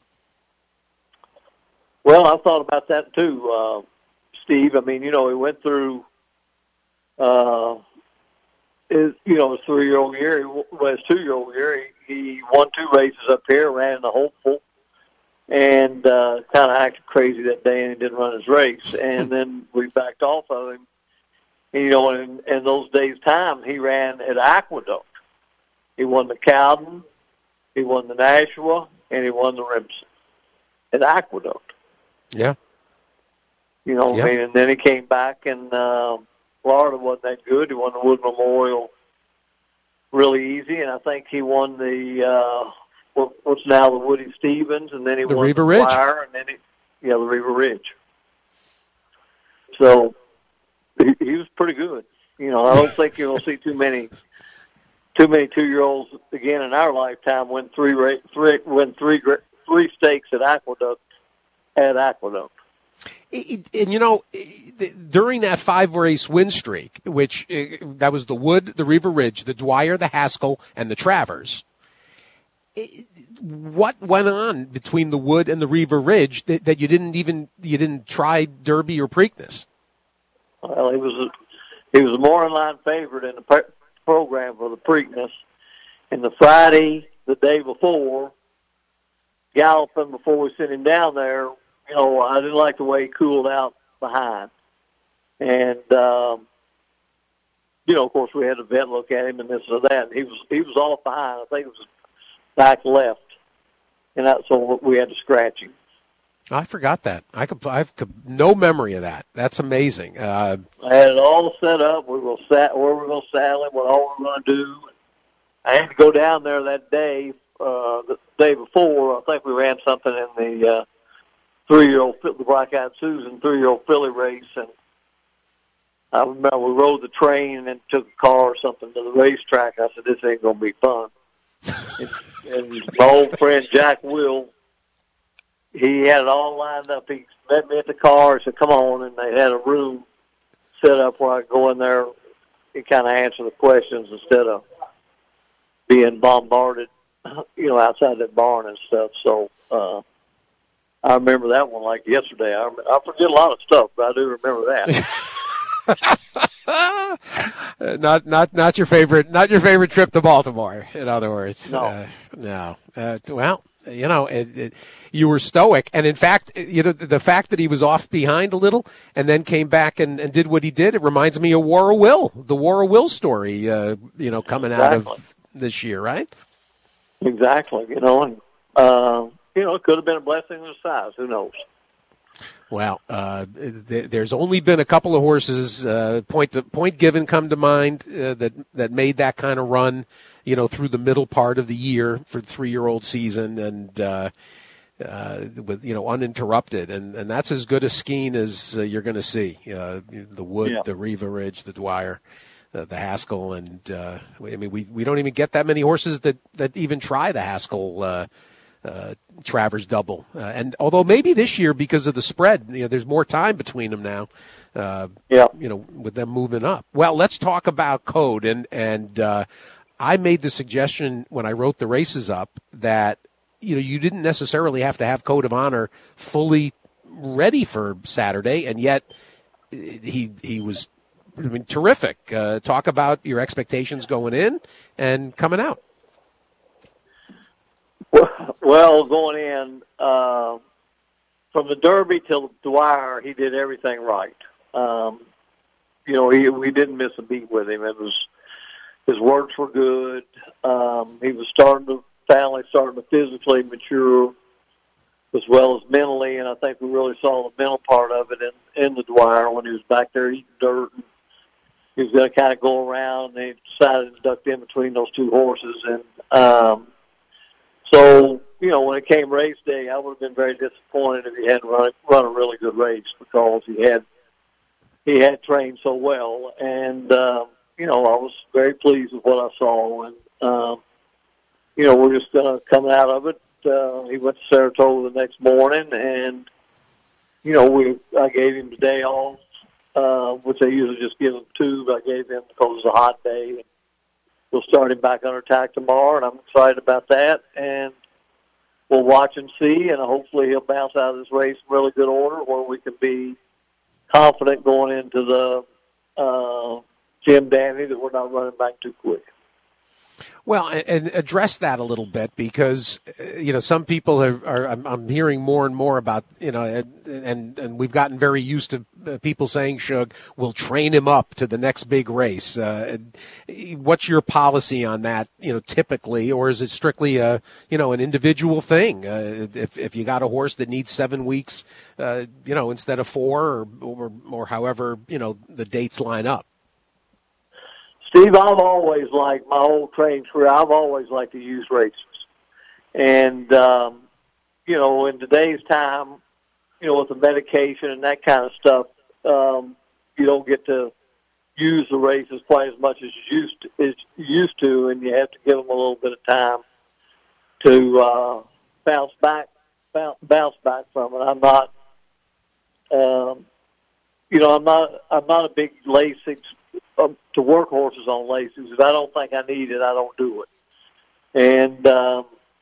Well, I've thought about that too, uh, Steve. I mean, you know, he went through, uh, his, you know, his three-year-old year, well, his two-year-old year, he, he won two races up here, ran in the Hopeful, and uh, kind of acted crazy that day, and he didn't run his race. And then we backed off of him. And, you know, in, in those days' time, he ran at Aqueduct. He won the Cowden, he won the Nashua, and he won the Remsen at Aqueduct. Yeah. You know, Yep. I mean, and then he came back, and uh, Florida wasn't that good. He won the Wood Memorial really easy, and I think he won the uh, what, what's now the Woody Stevens, and then he The won Riva the Ridge. Flyer, and then he, yeah, the Riva Ridge. So he, he was pretty good. You know, I don't think you're going to see too many, too many two-year-olds again in our lifetime win three, ra- three win three, gra- three stakes at Aqueduct. At Aqueduct. And, you know, during that five-race win streak, which uh, that was the Wood, the Riva Ridge, the Dwyer, the Haskell, and the Travers, what went on between the Wood and the Riva Ridge that, that you didn't even you didn't try Derby or Preakness? Well, he was a, he was a more in line favorite in the pre- program for the Preakness. And the Friday, the day before, galloping before we sent him down there, you know, I didn't like the way he cooled out behind. And, um, you know, of course, we had a vet look at him and this and that. And he was he was off behind. I think it was back left. And that, so we had to scratch him. I forgot that. I could. I have no memory of that. That's amazing. Uh, I had it all set up. We were sat where we were going to saddle him, what all we were going to do. I had to go down there that day, uh, the day before. I think we ran something in the uh, three-year-old, the Black-Eyed Susan three-year-old filly race, and I remember we rode the train and then took a car or something to the racetrack. I said, "This ain't going to be fun." and, and my old friend Jack Will, he had it all lined up. He met me at the car. He said, "Come on," and they had a room set up where I could go in there and kind of answer the questions instead of being bombarded you know, outside that barn and stuff. So uh, I remember that one like yesterday. I, I forget a lot of stuff, but I do remember that. not not not your favorite not your favorite trip to Baltimore. In other words, no, uh, no. Uh, well, you know, it, it, you were stoic, and in fact, you know, the fact that he was off behind a little and then came back and, and did what he did, it reminds me of War of Will, the War of Will story. Uh, you know, coming exactly. out of this year, right? Exactly. You know, and uh, you know, it could have been a blessing in disguise. Who knows? Well, uh, th- there's only been a couple of horses, uh, point to, Point Given come to mind, uh, that that made that kind of run, you know, through the middle part of the year for the three-year-old season, and uh, uh, with you know uninterrupted, and, and that's as good a skiing as uh, you're going to see. Uh, the Wood, yeah. the Riva Ridge, the Dwyer, uh, the Haskell, and uh, I mean we we don't even get that many horses that, that even try the Haskell. Uh, Uh, Travers double, uh, and although maybe this year because of the spread, you know, there's more time between them now. Uh, yeah, you know, with them moving up. Well, let's talk about code, and and uh, I made the suggestion when I wrote the races up that you know you didn't necessarily have to have Code of Honor fully ready for Saturday, and yet he he was I mean terrific. Uh, talk about your expectations going in and coming out. Well, going in, uh, from the Derby till the Dwyer, he did everything right. Um, you know, he, we didn't miss a beat with him. It was his works were good. Um, he was starting to finally starting to physically mature as well as mentally, and I think we really saw the mental part of it in, in the Dwyer when he was back there eating dirt. And he was going to kind of go around, and he decided to duck in between those two horses, and um, So, you know, when it came race day, I would have been very disappointed if he hadn't run, run a really good race because he had he had trained so well. And, uh, you know, I was very pleased with what I saw. And, um, you know, we're just uh, coming out of it. Uh, he went to Saratoga the next morning, and, you know, we I gave him the day off, uh, which I usually just give him two, but I gave him because it was a hot day. And, we'll start him back under attack tomorrow, and I'm excited about that. And we'll watch and see, and hopefully he'll bounce out of this race in really good order where we can be confident going into the uh, Jim Dandy that we're not running back too quick. Well, and address that a little bit because, you know, some people are, are I'm, I'm hearing more and more about, you know, and, and we've gotten very used to people saying, Shug, we'll train him up to the next big race. Uh, what's your policy on that, you know, typically, or is it strictly a, you know, an individual thing? Uh, if, if you got a horse that needs seven weeks, uh, you know, instead of four or, or, or however, you know, the dates line up. Steve, I've always liked, my whole training career, I've always liked to use races. And, um, you know, in today's time, you know, with the medication and that kind of stuff, um, you don't get to use the races quite as much as you used to, as you used to, and you have to give them a little bit of time to uh, bounce back, bounce, bounce back from it. I'm not, um, you know, I'm not, I'm not a big Lasix. Um, to work horses on Lasix. If I don't think I need it, I don't do it. And um,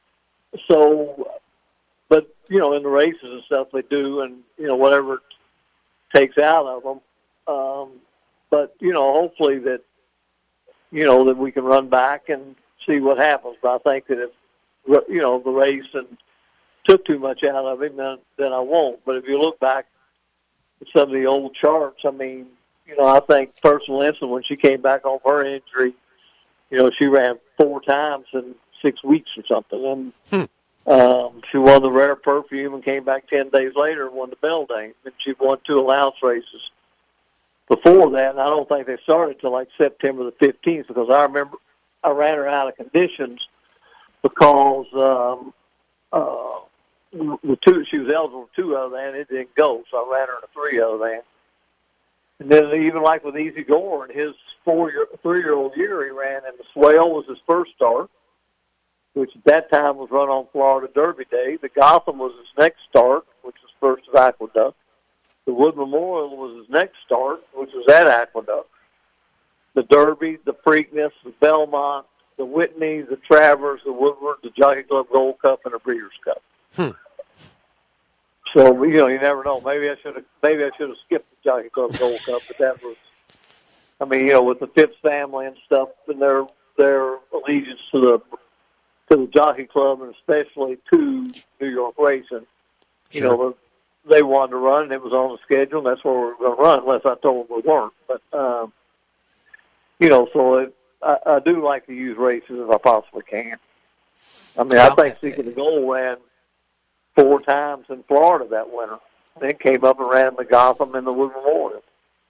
so, but, you know, in the races and stuff they do, and, you know, whatever it takes out of them. Um, but, you know, hopefully that, you know, that we can run back and see what happens. But I think that if, you know, the race and took too much out of him, then, then I won't. But if you look back at some of the old charts, I mean, you know, I think Personal Ensign, when she came back off her injury, you know, she ran four times in six weeks or something. And hmm. um, she won the Rare Perfume and came back ten days later and won the Beldame. And she won two allowance races before that. And I don't think they started till like September the fifteenth because I remember I ran her out of conditions because um, uh, the two she was eligible for two other than it didn't go. So I ran her in a three other than. And then even like with Easy Gore in his four-year, three-year-old year, he ran, and the Swale was his first start, which at that time was run on Florida Derby Day. The Gotham was his next start, which was first at Aqueduct. The Wood Memorial was his next start, which was at Aqueduct. The Derby, the Preakness, the Belmont, the Whitney, the Travers, the Woodward, the Jockey Club Gold Cup, and the Breeders' Cup. Hmm. So you know, you never know. Maybe I should have. Maybe I should have skipped the Jockey Club Gold Cup, but that was. I mean, you know, with the Phipps family and stuff, and their their allegiance to the to the Jockey Club, and especially to New York racing. You Sure. know, they wanted to run, and it was on the schedule, and that's where we were going to run, unless I told them we weren't. But um, you know, so it, I, I do like to use races if I possibly can. I mean, I think Seeking the Gold ran four times in Florida that winter. Then came up and ran the Gotham and the Wood Memorial.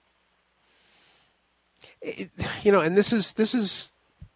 It, you know, and this is this is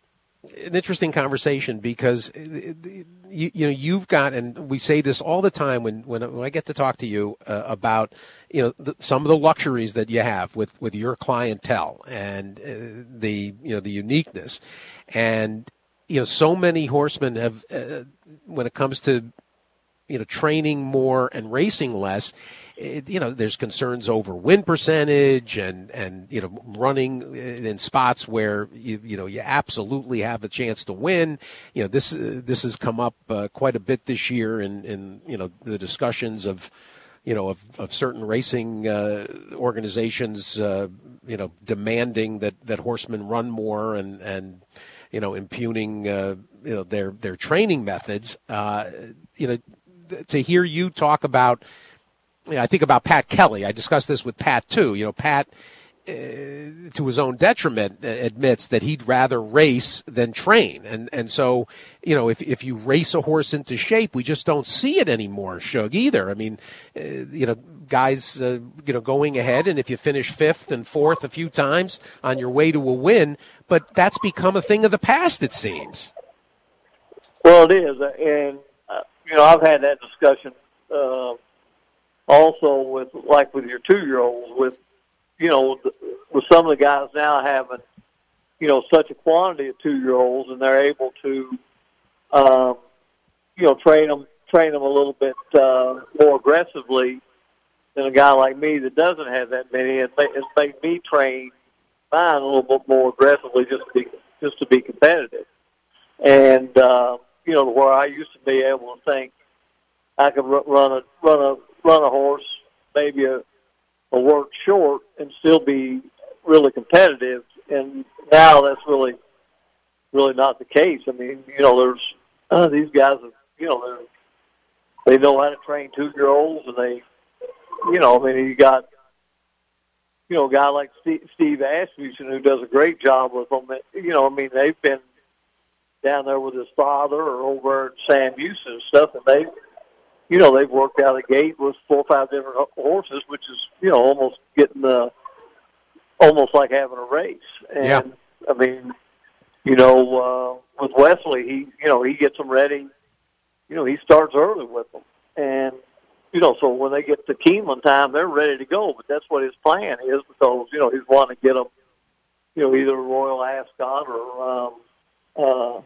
an interesting conversation because you, you know you've got, and we say this all the time when when, when I get to talk to you uh, about you know the, some of the luxuries that you have with, with your clientele and uh, the you know the uniqueness, and you know so many horsemen have uh, when it comes to you know training more and racing less. It, you know, there's concerns over win percentage and, and, you know, running in spots where, you, you know, you absolutely have a chance to win. You know, this, uh, this has come up uh, quite a bit this year in, in, you know, the discussions of, you know, of, of certain racing uh, organizations, uh, you know, demanding that, that horsemen run more and, and, you know, impugning, uh, you know, their, their training methods. Uh, you know, to hear you talk about, I think about Pat Kelly. I discussed this with Pat, too. You know, Pat, uh, to his own detriment, uh, admits that he'd rather race than train. And and so, you know, if if you race a horse into shape, we just don't see it anymore, Shug, either. I mean, uh, you know, guys, uh, you know, going ahead, and if you finish fifth and fourth a few times on your way to a win, but that's become a thing of the past, it seems. Well, it is. And, uh, you know, I've had that discussion uh also with, like with your two-year-olds, with, you know, with some of the guys now having, you know, such a quantity of two-year-olds, and they're able to, um, you know, train them, train them a little bit uh, more aggressively than a guy like me that doesn't have that many. It may, it's made me train mine a little bit more aggressively just to be, just to be competitive. And, uh, you know, where I used to be able to think I could run a, run a, run a horse maybe a, a work short and still be really competitive, and now that's really really not the case. I mean, you know, there's uh, these guys have, you know, they know how to train two-year-olds, and they, you know, I mean, you got, you know, a guy like Steve, Steve Asmussen who does a great job with them. You know, I mean, they've been down there with his father or over at Sam Houston and stuff, and they, you know, they've worked out a gate with four or five different horses, which is, you know, almost getting the, almost like having a race. And, yeah. I mean, you know, uh, with Wesley, he, you know, he gets them ready. You know, he starts early with them. And, you know, so when they get to Keeneland time, they're ready to go. But that's what his plan is because, you know, he's wanting to get them, you know, either Royal Ascot or, um, uh,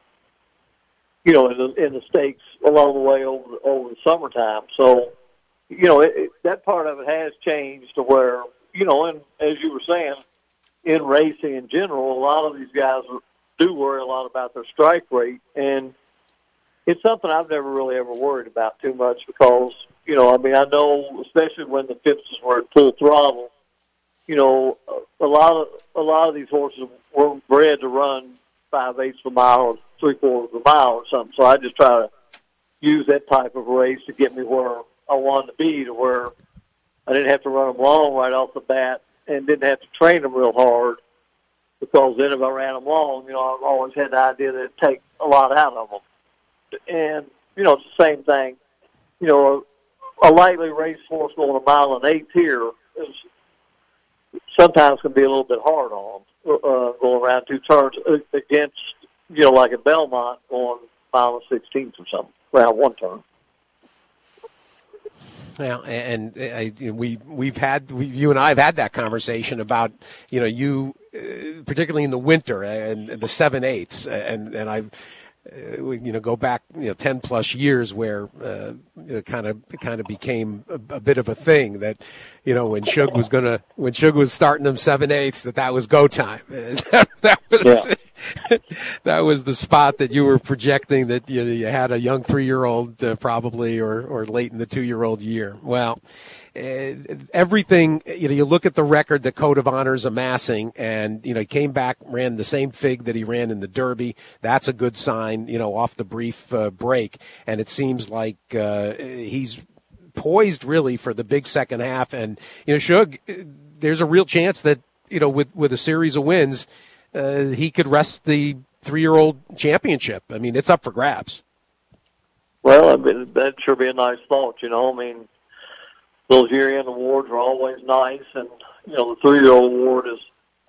you know, in the, in the stakes along the way over the, over the summertime. So, you know, it, it, that part of it has changed to where, you know, and as you were saying, in racing in general, a lot of these guys do worry a lot about their strike rate. And it's something I've never really ever worried about too much because, you know, I mean, I know, especially when the Phippses were at full throttle, you know, a lot of a lot of these horses were bred to run five-eighths of a mile or three-quarters of a mile or something. So I just try to use that type of race to get me where I wanted to be, to where I didn't have to run them long right off the bat and didn't have to train them real hard because then if I ran them long, you know, I've always had the idea that it'd take a lot out of them. And, you know, it's the same thing. You know, a, a lightly raced horse going a mile and eighth here is sometimes can be a little bit hard on them, uh, going around two turns against, you know, like at Belmont going mile and sixteenth or something, around one turn. Well, and I, we we've had we, you and I have had that conversation about you know you uh, particularly in the winter and, and the seven eighths and and I've uh, you know go back you know ten plus years where uh, kind of kind of became a, a bit of a thing that, you know, when Shug was gonna when Shug was starting them seven eighths, that that was go time. that, that was yeah. that was the spot that you were projecting that you know, you had a young three year old uh, probably or or late in the two year old year. Well. Uh, everything, you know, you look at the record that Code of Honor is amassing, and, you know, he came back, ran the same fig that he ran in the Derby. That's a good sign, you know, off the brief uh, break. And it seems like uh, he's poised really for the big second half. And, you know, Shug, there's a real chance that, you know, with, with a series of wins, uh, he could wrest the three-year-old championship. I mean, it's up for grabs. Well, I mean, that'd sure be a nice thought, you know, I mean, those year-end awards are always nice, and, you know, the three-year-old award is,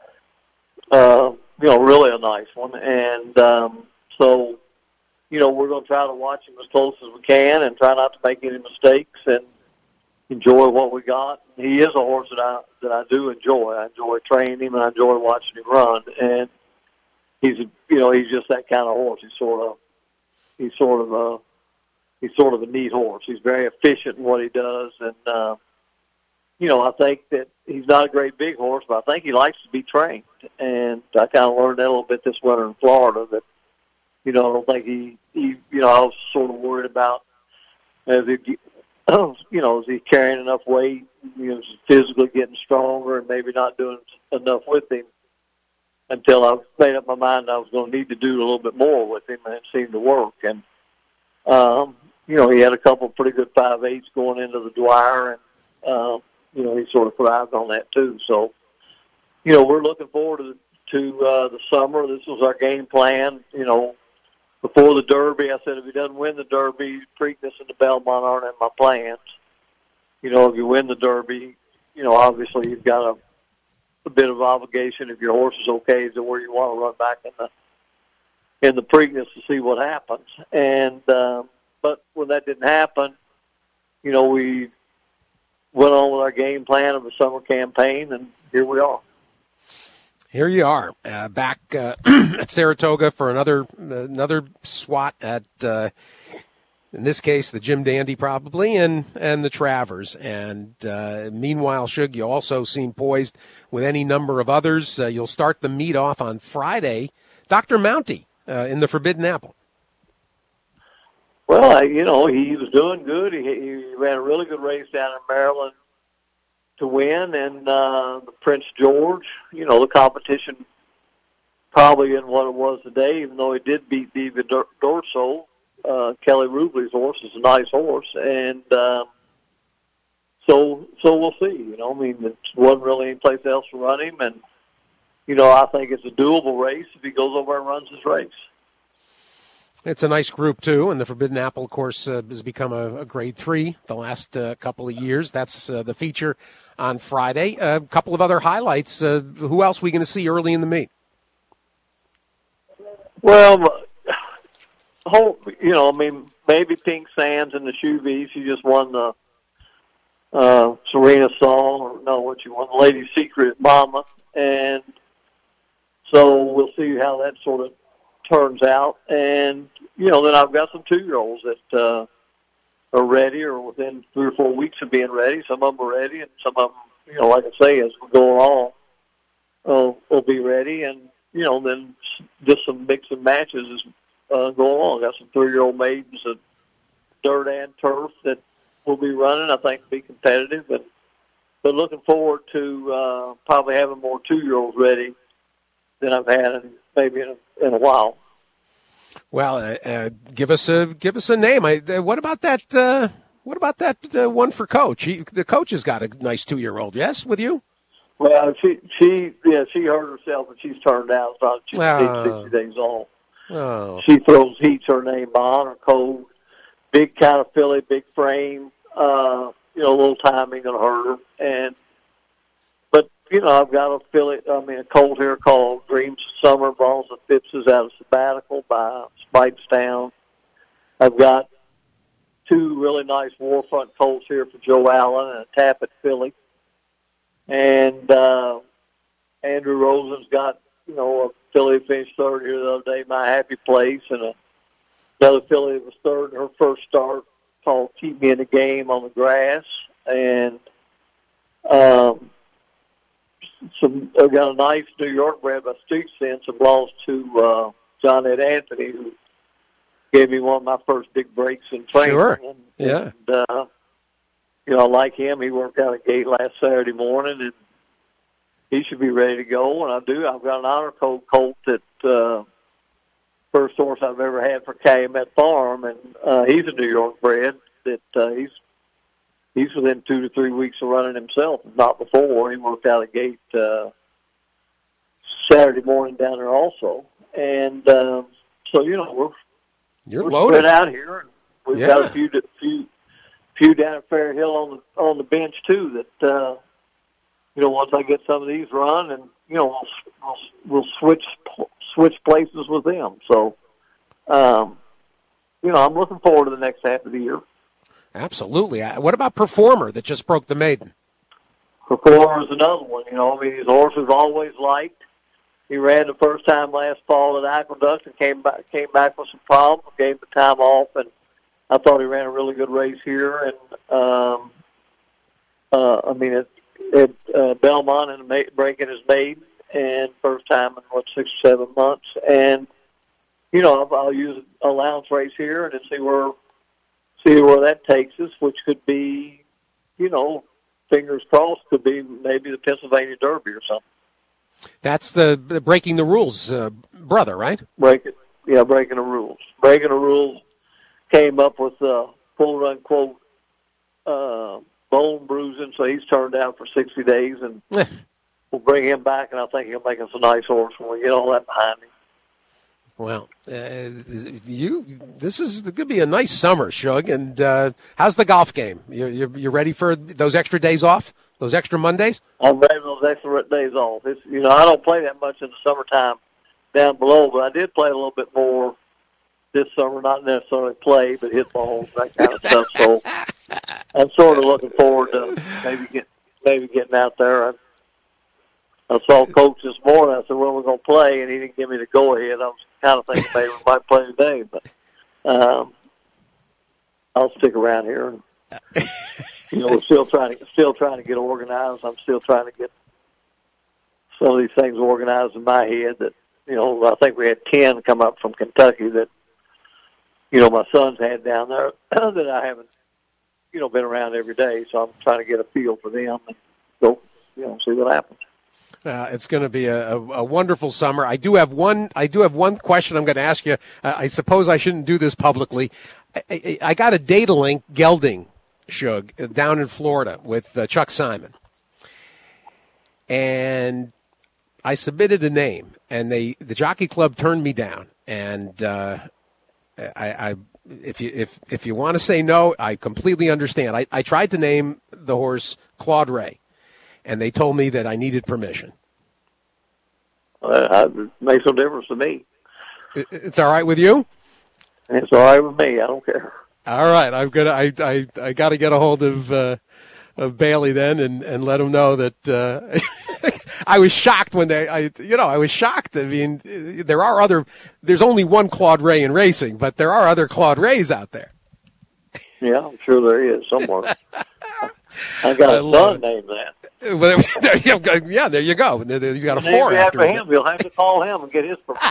uh, you know, really a nice one. And um, so, you know, we're going to try to watch him as close as we can and try not to make any mistakes and enjoy what we got. He is a horse that I that I do enjoy. I enjoy training him, and I enjoy watching him run. And he's, a, you know, he's just that kind of horse. He's sort of, he's sort of a, He's sort of a neat horse. He's very efficient in what he does. And, uh, you know, I think that he's not a great big horse, but I think he likes to be trained. And I kind of learned that a little bit this winter in Florida that, you know, I don't think he, he you know, I was sort of worried about, as he, you know, is he carrying enough weight, you know, physically getting stronger and maybe not doing enough with him until I made up my mind I was going to need to do a little bit more with him, and it seemed to work. And, um, you know, he had a couple of pretty good five eights going into the Dwyer, and, uh, you know, he sort of thrived on that too. So, you know, we're looking forward to, to uh, the summer. This was our game plan. You know, before the Derby, I said if he doesn't win the Derby, Preakness and the Belmont aren't in my plans. You know, if you win the Derby, you know, obviously you've got a, a bit of obligation if your horse is okay to where you want to run back in the in the Preakness to see what happens. And, um, but when that didn't happen, you know, we went on with our game plan of a summer campaign, and here we are. Here you are, uh, back uh, at Saratoga for another another swat at, uh, in this case, the Jim Dandy probably, and, and the Travers. And uh, meanwhile, Shug, you also seem poised with any number of others. Uh, you'll start the meet off on Friday. Doctor Mounty. Uh, in the Forbidden Apple. Well, I, you know, he was doing good. He, he ran a really good race down in Maryland to win, and uh, the Prince George, you know, the competition probably isn't what it was today, even though he did beat Diva Dorso. Uh, Kelly Rubley's horse is a nice horse, and um, so so we'll see. You know, I mean, there wasn't really any place else to run him, and you know, I think it's a doable race if he goes over and runs his race. It's a nice group, too, and the Forbidden Apple, of course, uh, has become a, a grade three the last uh, couple of years. That's uh, the feature on Friday. A couple of other highlights. Uh, who else are we going to see early in the meet? Well, whole, you know, I mean, maybe Pink Sands in the Shoe V. She just won the uh, Serena Song, or no, what she won, the Lady Secret Mama, and so we'll see how that sort of turns out. And, you know, then I've got some two-year-olds that uh, are ready or within three or four weeks of being ready. Some of them are ready, and some of them, you know, like I say, as we go along, uh, will be ready. And, you know, then just some mix and matches as uh, go along. Got some three-year-old maidens at dirt and turf that will be running, I think, be competitive. And but looking forward to uh, probably having more two-year-olds ready than I've had in, maybe in a, in a while. Well, uh, uh, give us a give us a name. I, uh, what about that? Uh, what about that uh, one for Coach? He, the coach has got a nice two-year-old. Yes, with you. Well, she she yeah she hurt herself and she's turned out. So she's oh. sixty days old. Oh. She throws heats her name on her cold, big kind of filly, big frame. Uh, you know, a little timing on her, and but you know, I've got a filly. I mean, a colt here called Dreams of Summer. Balls of Phipps is out of sabbatical by Spikestown. I've got two really nice Warfront colts here for Joe Allen and a Tappet filly, and uh, Andrew Rosen's got you know a filly finished third here the other day, My Happy Place, and a, another filly that was third in her first start called Keep Me in the Game on the grass, and um, some I got a nice New York bred by Street Sense that belongs to uh, John Ed Anthony, who gave me one of my first big breaks in training. Sure. And, yeah. And, uh, you know, I like him. He worked out a gate last Saturday morning, and he should be ready to go. And I do. I've got an honor code colt that uh, first horse I've ever had for Calumet Farm, and uh, he's a New York bred that uh, he's he's within two to three weeks of running himself. Not before. He worked out a gate uh, Saturday morning down there also, and uh, so you know we're You're we're loaded spread out here, and we've Yeah. got a few few few down at Fair Hill on the on the bench too. That uh, you know, once I get some of these run, and you know, we'll we'll, we'll switch switch places with them. So, um, you know, I'm looking forward to the next half of the year. Absolutely. Uh, What about Performer that just broke the maiden? Performer is another one. You know, I mean, he's a horse we've always liked. He ran the first time last fall at Aqueduct and came back came back with some problems. Gave the time off, and I thought he ran a really good race here. And um, uh, I mean, it, it uh, Belmont and ma- breaking his maiden, and first time in what six or seven months. And you know, I'll, I'll use an allowance race here and then see where see where that takes us, which could be, you know, fingers crossed, could be maybe the Pennsylvania Derby or something. That's the the breaking the rules uh, brother, right? Breaking, yeah, breaking the rules. Breaking the rules came up with uh, quote unquote uh, bone bruising, so he's turned out for sixty days, and we'll bring him back, and I think he'll make us a nice horse when we get all that behind him. Well, uh, you this is going to be a nice summer, Shug. And uh, how's the golf game? You you you ready for those extra days off? Those extra Mondays? I'm ready for those extra days off. It's, you know, I don't play that much in the summertime down below, but I did play a little bit more this summer. Not necessarily play, but hit balls, that kind of stuff. So I'm sort of looking forward to maybe get maybe getting out there. I, I saw Coach this morning. I said, "When we're going to play?" And he didn't give me the go ahead. I was kind of thinking maybe we might play today, but um, I'll stick around here. And, you know, we're still trying to still trying to get organized. I'm still trying to get some of these things organized in my head. That you know, I think we had ten come up from Kentucky that you know my sons had down there that I haven't you know been around every day. So I'm trying to get a feel for them and go you know see what happens. Uh, it's going to be a, a, a wonderful summer. I do have one. I do have one question I'm going to ask you. Uh, I suppose I shouldn't do this publicly. I, I, I got a data link gelding, Shug, down in Florida with uh, Chuck Simon, and I submitted a name, and they the Jockey Club turned me down. And uh, I, I, if you if if you want to say no, I completely understand. I, I tried to name the horse Claude Ray, and they told me that I needed permission. Uh, it makes no difference to me. It's all right with you? It's all right with me. I don't care. All right, I'm gonna. I I, I got to get a hold of uh, of Bailey then, and, and let him know that uh, I was shocked when they. I you know I was shocked. I mean, there are other. There's only one Claude Ray in racing, but there are other Claude Rays out there. Yeah, I'm sure there is somewhere. I got a son named that. Well, yeah, there you go. You got a four after him. You'll have to call him and get his permission.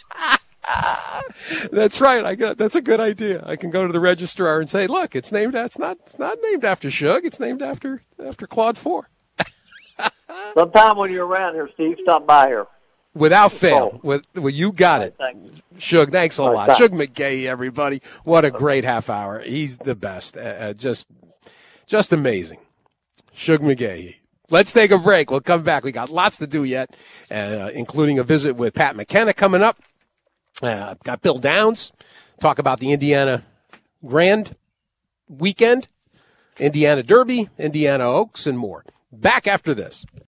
That's right. I got. That's a good idea. I can go to the registrar and say, "Look, it's named. It's not. It's not named after Shug. It's named after after Claude Four." Sometime when you're around here, Steve, stop by here. Without fail. With well, you got it. Thank you. Shug, thanks a All lot. right, Shug McGahee, everybody. What a great half hour. He's the best. Uh, uh, just, just amazing. Shug McGahee. Let's take a break. We'll come back. We got lots to do yet, uh, including a visit with Pat McKenna coming up. Uh, got Bill Downs. Talk about the Indiana Grand weekend, Indiana Derby, Indiana Oaks, and more. Back after this.